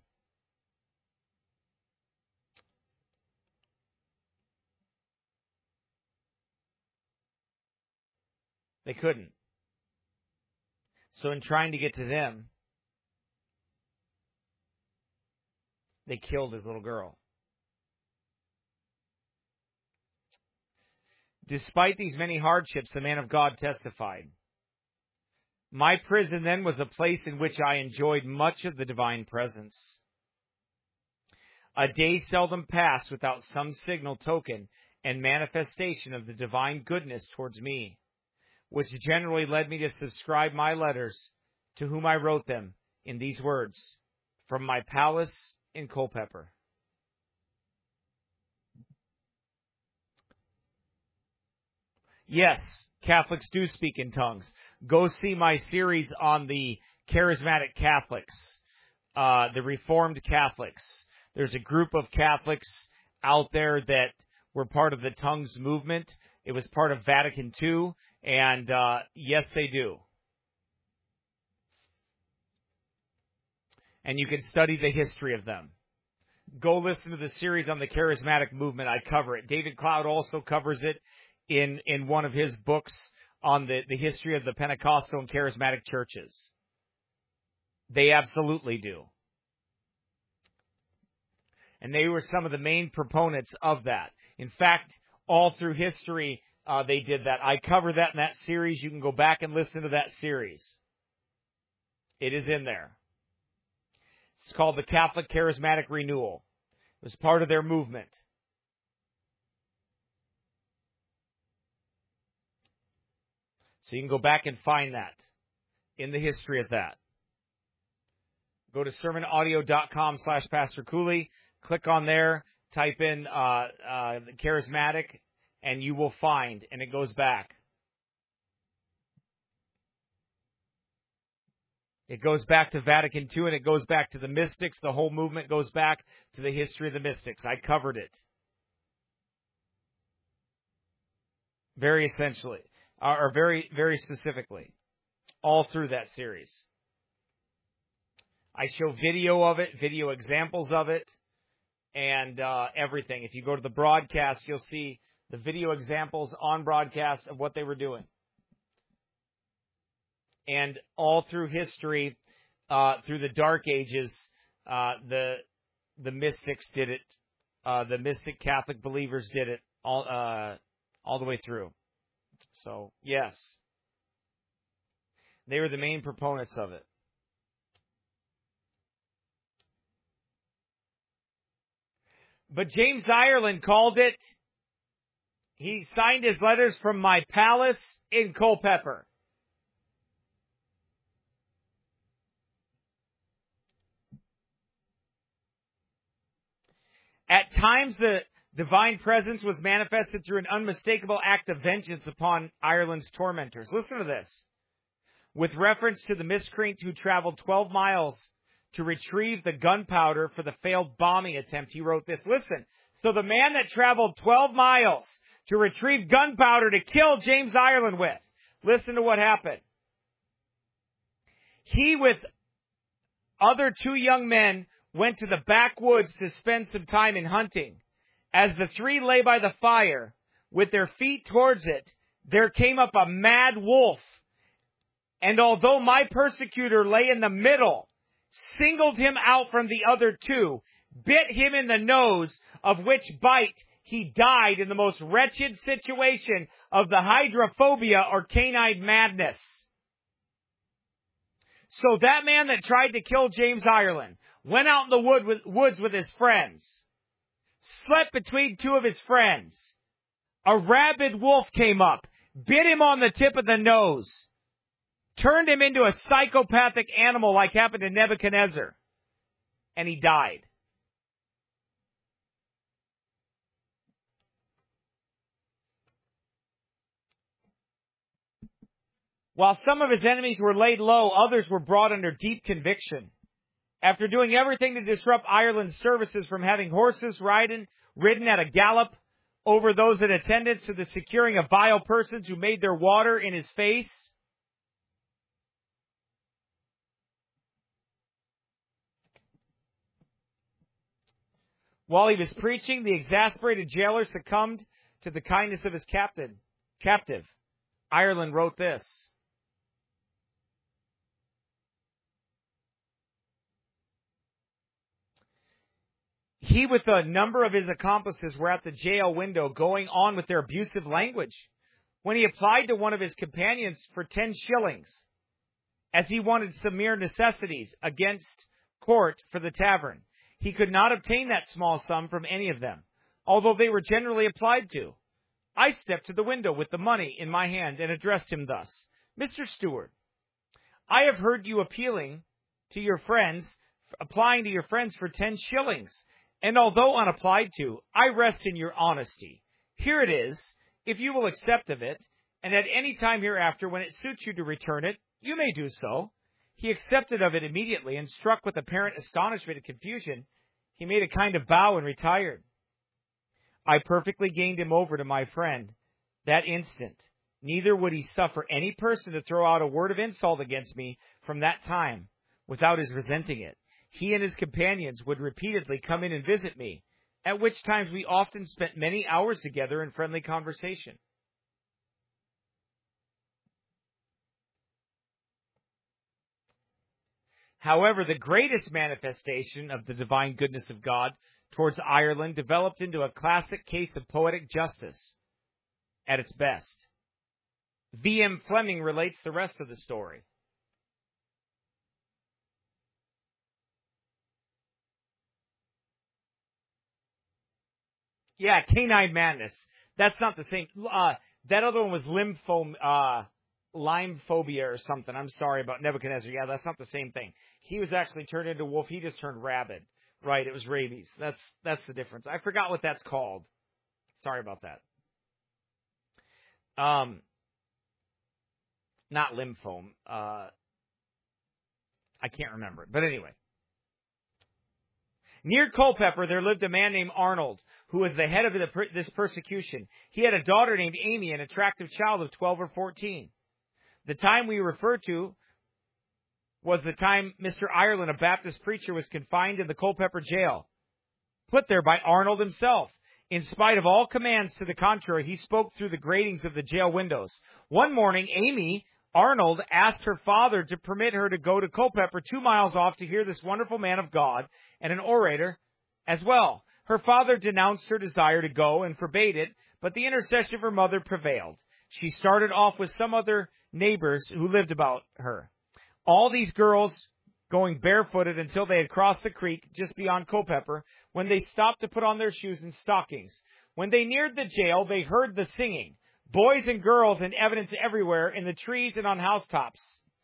They couldn't. So in trying to get to them, they killed his little girl. Despite these many hardships, the man of God testified, "My prison then was a place in which I enjoyed much of the divine presence. A day seldom passed without some signal token and manifestation of the divine goodness towards me, which generally led me to subscribe my letters, to whom I wrote them, in these words, from my palace in Culpeper." Yes, Catholics do speak in tongues. Go see my series on the charismatic Catholics, uh, the Reformed Catholics. There's a group of Catholics out there that were part of the tongues movement. It was part of Vatican Two, and uh, yes, they do. And you can study the history of them. Go listen to the series on the charismatic movement. I cover it. David Cloud also covers it in, in one of his books on the, the history of the Pentecostal and charismatic churches. They absolutely do. And they were some of the main proponents of that. In fact, all through history, uh, they did that. I cover that in that series. You can go back and listen to that series. It is in there. It's called the Catholic Charismatic Renewal. It was part of their movement. So you can go back and find that in the history of that. Go to sermonaudio.com slash Pastor Cooley. Click on there. Type in uh, uh, charismatic, and you will find, and it goes back. It goes back to Vatican Two, and it goes back to the mystics. The whole movement goes back to the history of the mystics. I covered it. Very essentially, or very, very specifically, all through that series. I show video of it, video examples of it, and uh, everything. If you go to the broadcast, you'll see the video examples on broadcast of what they were doing. And all through history, uh, through the Dark Ages, uh, the the mystics did it. Uh, the mystic Catholic believers did it all uh, all the way through. So, yes. They were the main proponents of it. But James Ireland called it, he signed his letters from my palace in Culpeper. At times, the divine presence was manifested through an unmistakable act of vengeance upon Ireland's tormentors. Listen to this. With reference to the miscreant who traveled twelve miles to retrieve the gunpowder for the failed bombing attempt, he wrote this. Listen, so the man that traveled twelve miles to retrieve gunpowder to kill James Ireland with, listen to what happened. He, with other two young men, went to the backwoods to spend some time in hunting. as the three lay by the fire, with their feet towards it, there came up a mad wolf. And although my persecutor lay in the middle, singled him out from the other two, bit him in the nose, of which bite he died in the most wretched situation of the hydrophobia or canine madness. So that man that tried to kill James Ireland went out in the wood with, woods with his friends, slept between two of his friends. A rabid wolf came up, bit him on the tip of the nose, turned him into a psychopathic animal like happened to Nebuchadnezzar, and he died. While some of his enemies were laid low, others were brought under deep conviction. After doing everything to disrupt Ireland's services, from having horses ridden, ridden at a gallop over those in attendance, to the securing of vile persons who made their water in his face, while he was preaching, the exasperated jailer succumbed to the kindness of his captain, captive. Ireland wrote this: he with a number of his accomplices were at the jail window going on with their abusive language, when he applied to one of his companions for ten shillings, as he wanted some mere necessities against court for the tavern. He could not obtain that small sum from any of them, although they were generally applied to. I stepped to the window with the money in my hand and addressed him thus: Mister Steward, I have heard you appealing to your friends, applying to your friends for ten shillings. And although unapplied to, I rest in your honesty. Here it is, if you will accept of it, and at any time hereafter when it suits you to return it, you may do so. He accepted of it immediately, and struck with apparent astonishment and confusion, he made a kind of bow and retired. I perfectly gained him over to my friend that instant. Neither would he suffer any person to throw out a word of insult against me from that time, without his resenting it. He and his companions would repeatedly come in and visit me, at which times we often spent many hours together in friendly conversation. However, the greatest manifestation of the divine goodness of God towards Ireland developed into a classic case of poetic justice at its best. V M Fleming relates the rest of the story. Yeah, canine madness. That's not the same. Uh, that other one was lymphom, uh, Lyme phobia or something. I'm sorry about Nebuchadnezzar. Yeah, that's not the same thing. He was actually turned into a wolf. He just turned rabid. Right, it was rabies. That's that's the difference. I forgot what that's called. Sorry about that. Um, not lymphome. Uh, I can't remember it. But anyway. Near Culpeper, there lived a man named Arnold, who was the head of the, this persecution. He had a daughter named Amy, an attractive child of twelve or fourteen. The time we refer to was the time Mister Ireland, a Baptist preacher, was confined in the Culpeper jail, put there by Arnold himself. In spite of all commands to the contrary, he spoke through the gratings of the jail windows. One morning, Amy, Arnold, asked her father to permit her to go to Culpeper, two miles off, to hear this wonderful man of God and an orator as well. Her father denounced her desire to go and forbade it, but the intercession of her mother prevailed. She started off with some other neighbors who lived about her. All these girls going barefooted until they had crossed the creek just beyond Culpeper, when they stopped to put on their shoes and stockings. When they neared the jail, they heard the singing. Boys and girls in evidence everywhere, in the trees and on housetops.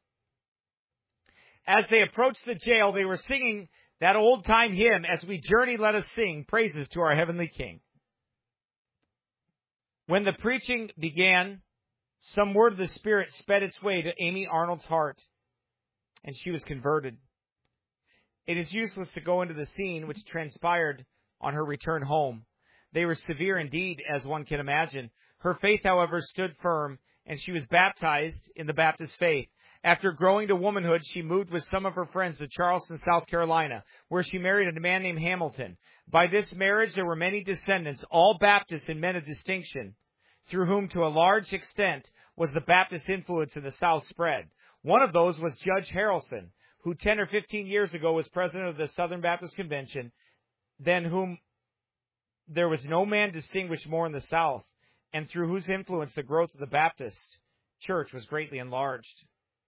As they approached the jail, they were singing that old-time hymn, "As we journey, let us sing praises to our heavenly King." When the preaching began, some word of the Spirit sped its way to Amy Arnold's heart, and she was converted. It is useless to go into the scene which transpired on her return home. They were severe indeed, as one can imagine. Her faith, however, stood firm, and she was baptized in the Baptist faith. After growing to womanhood, she moved with some of her friends to Charleston, South Carolina, where she married a man named Hamilton. By this marriage, there were many descendants, all Baptists and men of distinction, through whom, to a large extent, was the Baptist influence in the South spread. One of those was Judge Harrelson, who ten or fifteen years ago was president of the Southern Baptist Convention, than whom there was no man distinguished more in the South, and through whose influence the growth of the Baptist church was greatly enlarged.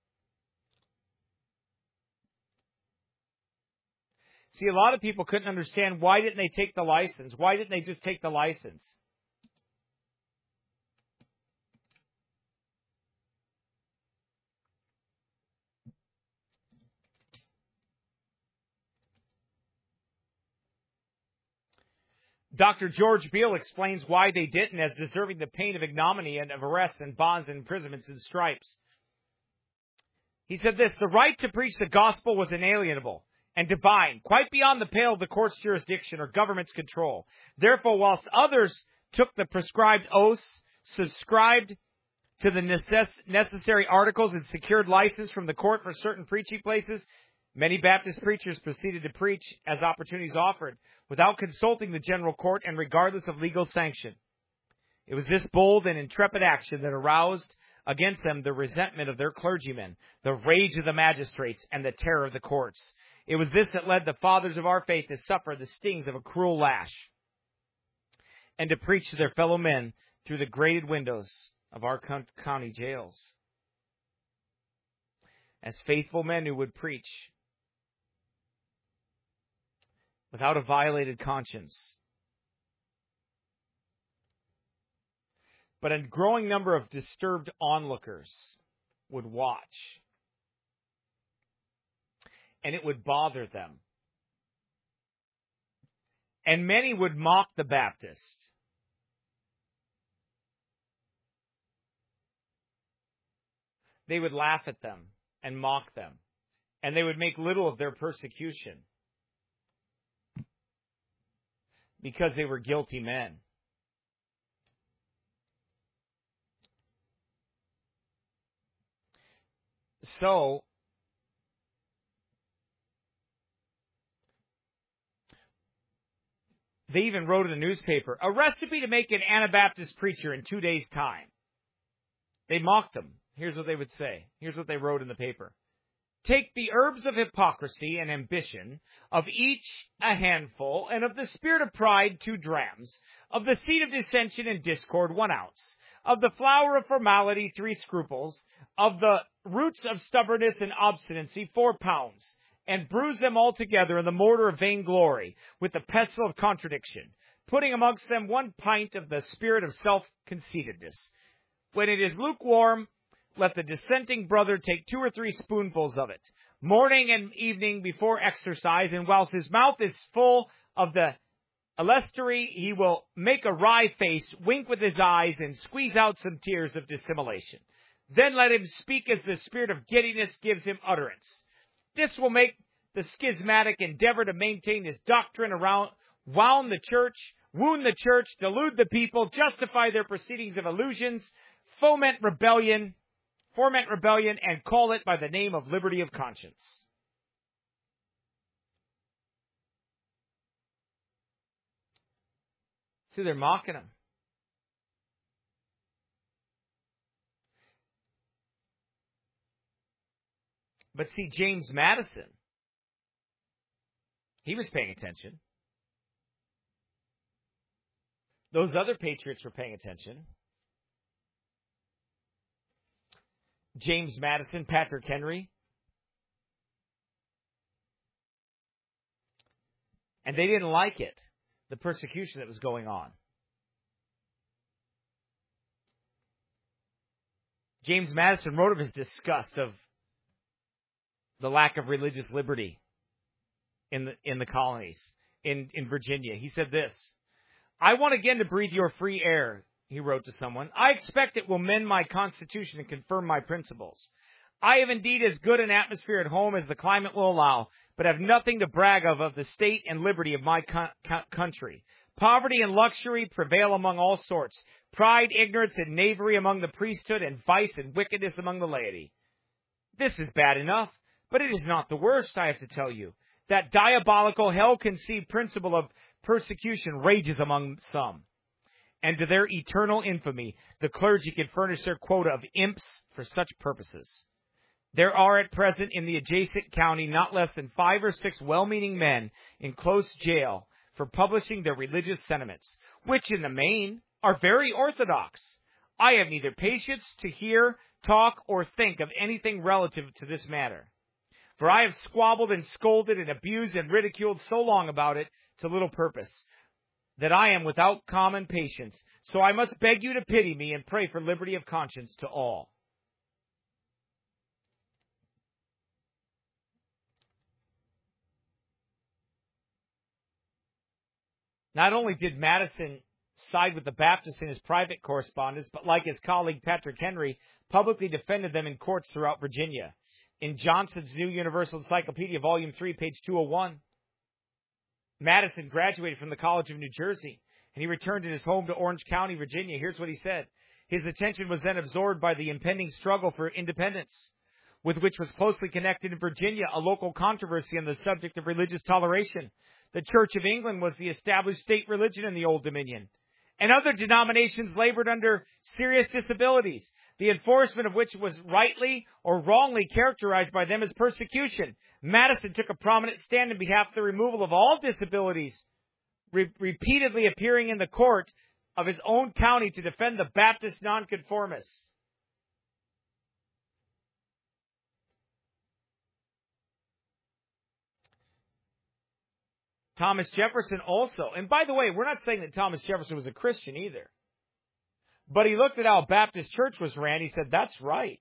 See, a lot of people couldn't understand, why didn't they take the license? Why didn't they just take the license? Doctor George Beale explains why they didn't as deserving the pain of ignominy and of arrests and bonds and imprisonments and stripes. He said this: the right to preach the gospel was inalienable and divine, quite beyond the pale of the court's jurisdiction or government's control. Therefore, whilst others took the prescribed oaths, subscribed to the necess- necessary articles, and secured license from the court for certain preaching places, many Baptist preachers proceeded to preach as opportunities offered, without consulting the general court and regardless of legal sanction. It was this bold and intrepid action that aroused against them the resentment of their clergymen, the rage of the magistrates, and the terror of the courts. It was this that led the fathers of our faith to suffer the stings of a cruel lash and to preach to their fellow men through the grated windows of our county jails. As faithful men who would preach without a violated conscience. But a growing number of disturbed onlookers would watch, and it would bother them. And many would mock the Baptist. They would laugh at them and mock them, and they would make little of their persecution, because they were guilty men. So, they even wrote in the newspaper, a recipe to make an Anabaptist preacher in two days' time. They mocked them. Here's what they would say. Here's what they wrote in the paper. Take the herbs of hypocrisy and ambition, of each a handful, and of the spirit of pride two drams, of the seed of dissension and discord one ounce, of the flower of formality three scruples, of the roots of stubbornness and obstinacy four pounds, and bruise them all together in the mortar of vainglory, with the pestle of contradiction, putting amongst them one pint of the spirit of self-conceitedness. When it is lukewarm, let the dissenting brother take two or three spoonfuls of it, morning and evening before exercise, and whilst his mouth is full of the elestery, he will make a wry face, wink with his eyes, and squeeze out some tears of dissimulation. Then let him speak as the spirit of giddiness gives him utterance. This will make the schismatic endeavor to maintain his doctrine around, wound the church, wound the church, delude the people, justify their proceedings of illusions, foment rebellion, foment rebellion, and call it by the name of liberty of conscience. See, they're mocking him. But see, James Madison, he was paying attention. Those other patriots were paying attention. James Madison, Patrick Henry. And they didn't like it, the persecution that was going on. James Madison wrote of his disgust of the lack of religious liberty in the in the colonies, in, in Virginia. He said this: I want again to breathe your free air, he wrote to someone. I expect it will mend my constitution and confirm my principles. I have indeed as good an atmosphere at home as the climate will allow, but have nothing to brag of of the state and liberty of my co- co- country. Poverty and luxury prevail among all sorts, pride, ignorance, and knavery among the priesthood, and vice and wickedness among the laity. This is bad enough, but it is not the worst, I have to tell you. That diabolical hell-conceived principle of persecution rages among some. And to their eternal infamy, the clergy can furnish their quota of imps for such purposes. There are at present in the adjacent county not less than five or six well-meaning men in close jail for publishing their religious sentiments, which in the main are very orthodox. I have neither patience to hear, talk, or think of anything relative to this matter. For I have squabbled and scolded and abused and ridiculed so long about it to little purpose, that I am without common patience. So I must beg you to pity me and pray for liberty of conscience to all. Not only did Madison side with the Baptists in his private correspondence, but like his colleague Patrick Henry, publicly defended them in courts throughout Virginia. In Johnson's New Universal Encyclopedia, Volume three, page two oh one, Madison graduated from the College of New Jersey, and he returned to his home to Orange County, Virginia. Here's what he said. His attention was then absorbed by the impending struggle for independence, with which was closely connected in Virginia a local controversy on the subject of religious toleration. The Church of England was the established state religion in the Old Dominion, and other denominations labored under serious disabilities, the enforcement of which was rightly or wrongly characterized by them as persecution. Madison took a prominent stand in behalf of the removal of all disabilities, re- repeatedly appearing in the court of his own county to defend the Baptist nonconformists. Thomas Jefferson also, and by the way, we're not saying that Thomas Jefferson was a Christian either, but he looked at how a Baptist church was ran. He said, that's right.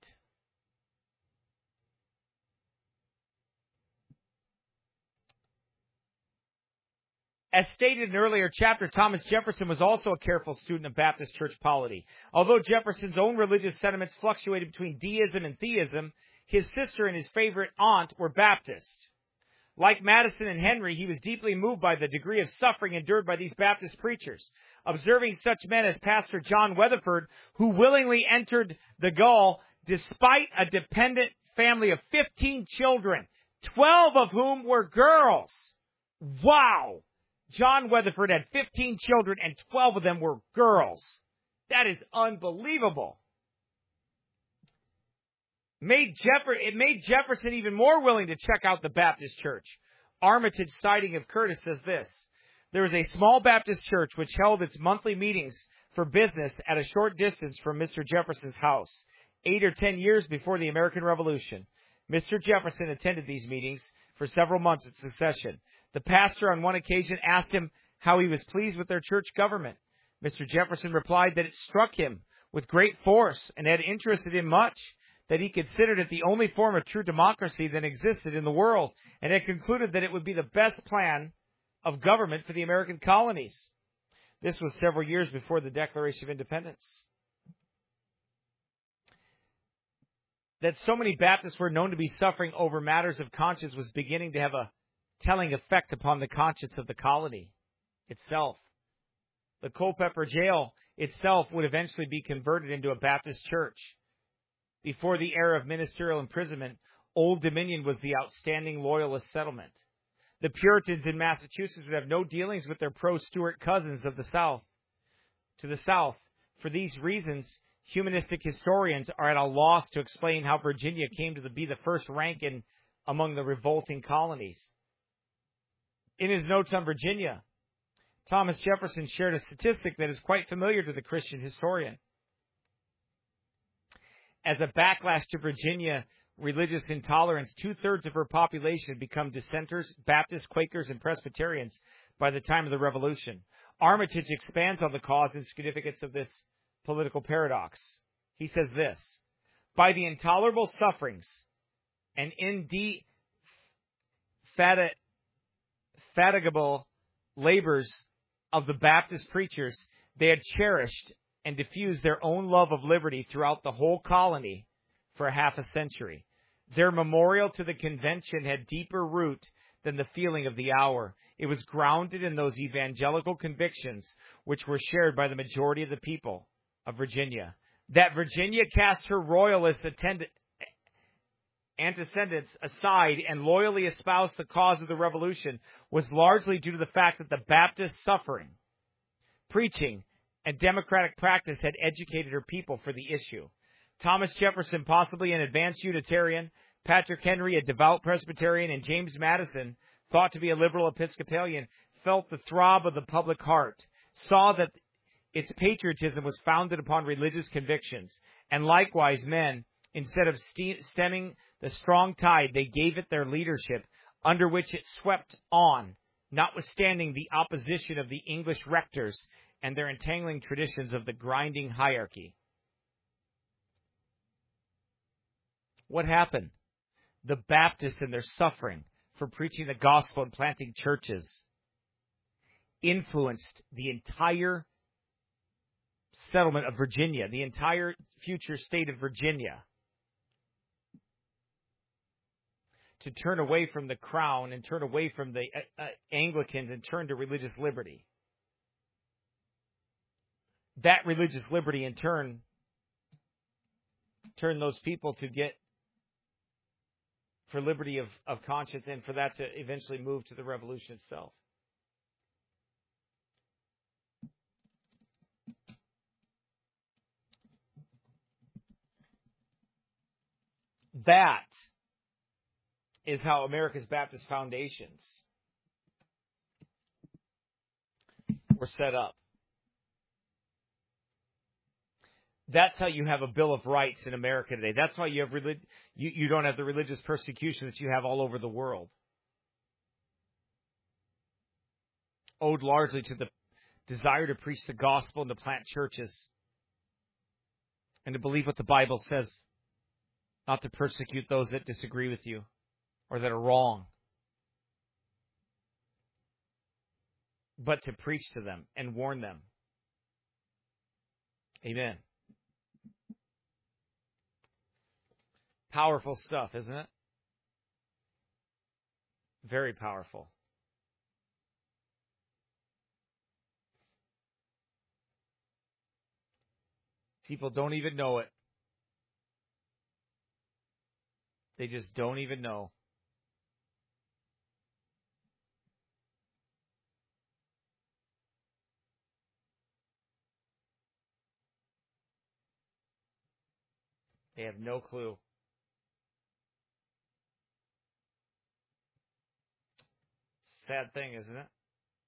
As stated in an earlier chapter, Thomas Jefferson was also a careful student of Baptist church polity. Although Jefferson's own religious sentiments fluctuated between deism and theism, his sister and his favorite aunt were Baptist. Like Madison and Henry, he was deeply moved by the degree of suffering endured by these Baptist preachers. Observing such men as Pastor John Weatherford, who willingly entered the Gaul despite a dependent family of fifteen children, twelve of whom were girls. Wow! John Weatherford had fifteen children and twelve of them were girls. That is unbelievable. Made Jeffer- it made Jefferson even more willing to check out the Baptist church. Armitage, citing of Curtis, says this. There was a small Baptist church which held its monthly meetings for business at a short distance from Mister Jefferson's house, eight or ten years before the American Revolution. Mister Jefferson attended these meetings for several months in succession. The pastor on one occasion asked him how he was pleased with their church government. Mister Jefferson replied that it struck him with great force and had interested him much, that he considered it the only form of true democracy that existed in the world, and had concluded that it would be the best plan of government for the American colonies. This was several years before the Declaration of Independence. That so many Baptists were known to be suffering over matters of conscience was beginning to have a telling effect upon the conscience of the colony itself. The Culpeper Jail itself would eventually be converted into a Baptist church. Before the era of ministerial imprisonment, Old Dominion was the outstanding Loyalist settlement. The Puritans in Massachusetts would have no dealings with their pro-Stuart cousins of the South. To the South, for these reasons, humanistic historians are at a loss to explain how Virginia came to be the first rank in among the revolting colonies. In his notes on Virginia, Thomas Jefferson shared a statistic that is quite familiar to the Christian historian. As a backlash to Virginia religious intolerance, two-thirds of her population had become dissenters, Baptists, Quakers, and Presbyterians by the time of the Revolution. Armitage expands on the cause and significance of this political paradox. He says this, by the intolerable sufferings and indefatigable labors of the Baptist preachers, they had cherished and diffused their own love of liberty throughout the whole colony for half a century. Their memorial to the convention had deeper root than the feeling of the hour. It was grounded in those evangelical convictions which were shared by the majority of the people of Virginia. That Virginia cast her royalist attend- antecedents aside and loyally espoused the cause of the revolution was largely due to the fact that the Baptist suffering, preaching, and democratic practice had educated her people for the issue. Thomas Jefferson, possibly an advanced Unitarian, Patrick Henry, a devout Presbyterian, and James Madison, thought to be a liberal Episcopalian, felt the throb of the public heart, saw that its patriotism was founded upon religious convictions, and likewise men, instead of st- stemming the strong tide, they gave it their leadership, under which it swept on, notwithstanding the opposition of the English rectors and their entangling traditions of the grinding hierarchy. What happened? The Baptists and their suffering for preaching the gospel and planting churches influenced the entire settlement of Virginia, the entire future state of Virginia, to turn away from the crown and turn away from the uh, uh, Anglicans and turn to religious liberty. That religious liberty, in turn, turned those people to get for liberty of, of conscience and for that to eventually move to the revolution itself. That is how America's Baptist foundations were set up. That's how you have a Bill of Rights in America today. That's why you have relig- you, you don't have the religious persecution that you have all over the world. Owed largely to the desire to preach the gospel and to plant churches and to believe what the Bible says, not to persecute those that disagree with you or that are wrong, but to preach to them and warn them. Amen. Powerful stuff, isn't it? Very powerful. People don't even know it. They just don't even know. They have no clue. Sad thing, isn't it?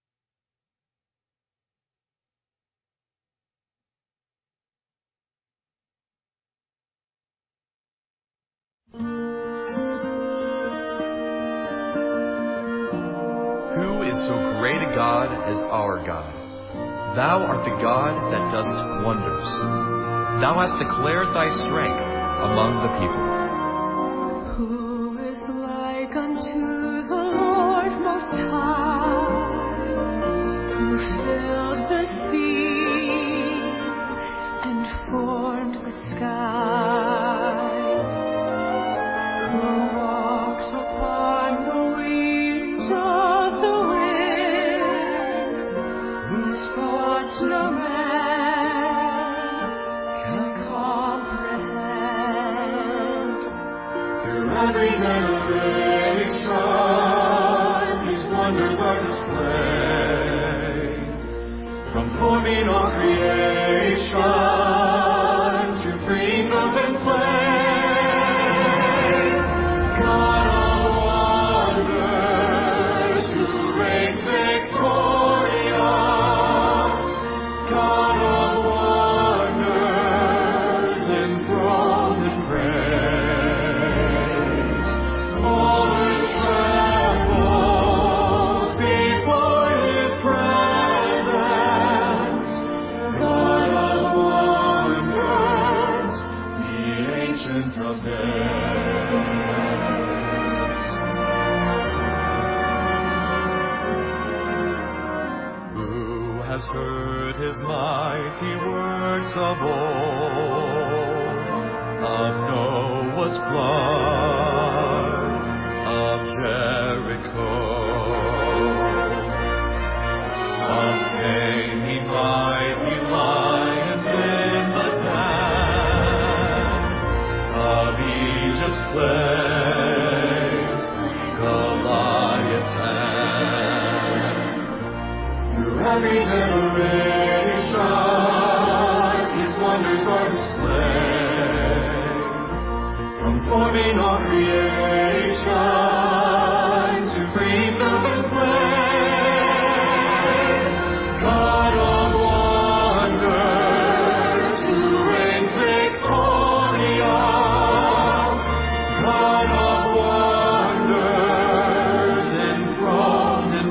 Who is so great a God as our God? Thou art the God that dost wonders. Thou hast declared thy strength among the people. Who is like unto the Lord Most High, who filled the seas and formed the skies, who walks upon the wings of the wind, whose thoughts no man can comprehend. Throughout regenerated sun, His wonders are displayed, from forming all creation to freeing those in play. God of wonders, who reigns victorious, God of wonders, enthroned in praise. All earth trembles before His presence. God of wonders, the Ancient of Days. Who has heard His mighty works of old, of Noah's flood, of Jericho, of taming mighty lions in the den, of Egypt's plague, every generation, His wonders are displayed, from forming all creation to free filth and flame. God of wonders, who reigns victorious, God of wonders, enthroned in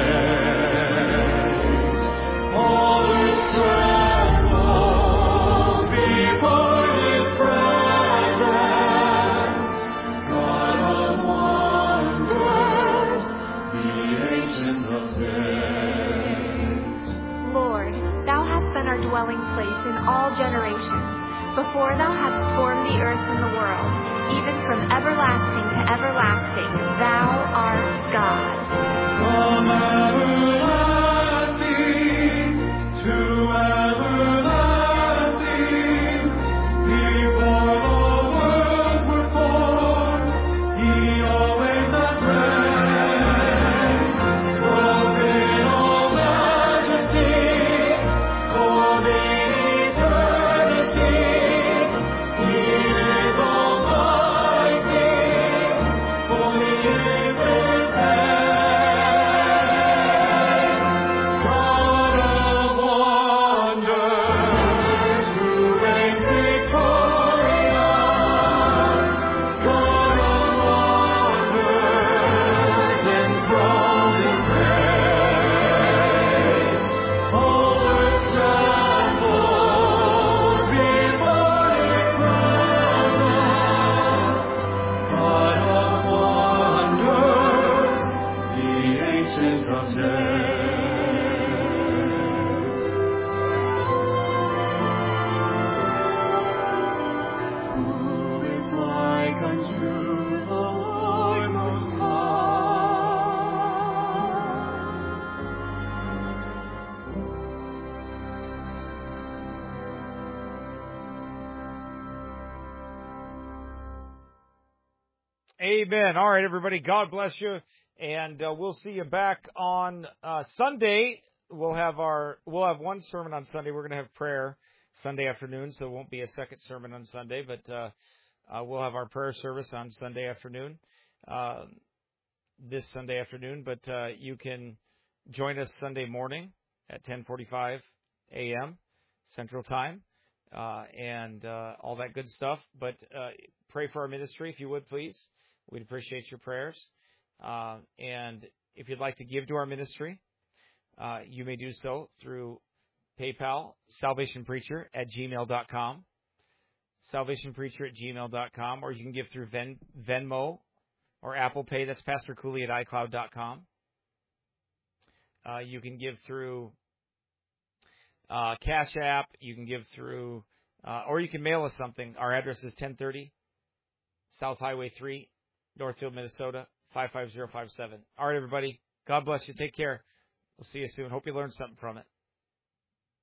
praise. All earth trembles before His presence. God of wonders, the Ancient of Days. Lord, Thou hast been our dwelling place in all generations, before Thou hast formed the earth and the world, even from everlasting to everlasting, Thou art God. From everlasting to everlasting, before the worlds were formed, He always has reigned, clothed in all majesty, clothed in eternity. He is almighty, holy is His name. God of wonders, who reigns victorious, God of wonders, enthroned in praise. All earth trembles before His presence. God of wonders, the Ancient of Days. Who is like unto the Lord Most Amen. All right, everybody. God bless you. And uh, we'll see you back on uh, Sunday. We'll have our we'll have one sermon on Sunday. We're going to have prayer Sunday afternoon, so it won't be a second sermon on Sunday, but uh, uh, we'll have our prayer service on Sunday afternoon, uh, this Sunday afternoon. But uh, you can join us Sunday morning at ten forty-five a.m. Central Time, uh, and uh, all that good stuff. But uh, pray for our ministry, if you would, please. We'd appreciate your prayers. Uh, and if you'd like to give to our ministry, uh, you may do so through PayPal, salvationpreacher at gmail dot com, salvationpreacher at gmail dot com, or you can give through Ven- Venmo or Apple Pay. That's Pastor Cooley at iCloud dot com. Uh, you can give through uh, Cash App. You can give through, uh, or you can mail us something. Our address is ten thirty South Highway three, Northfield, Minnesota, five five zero five seven. All right, everybody. God bless you. Take care. We'll see you soon. Hope you learned something from it.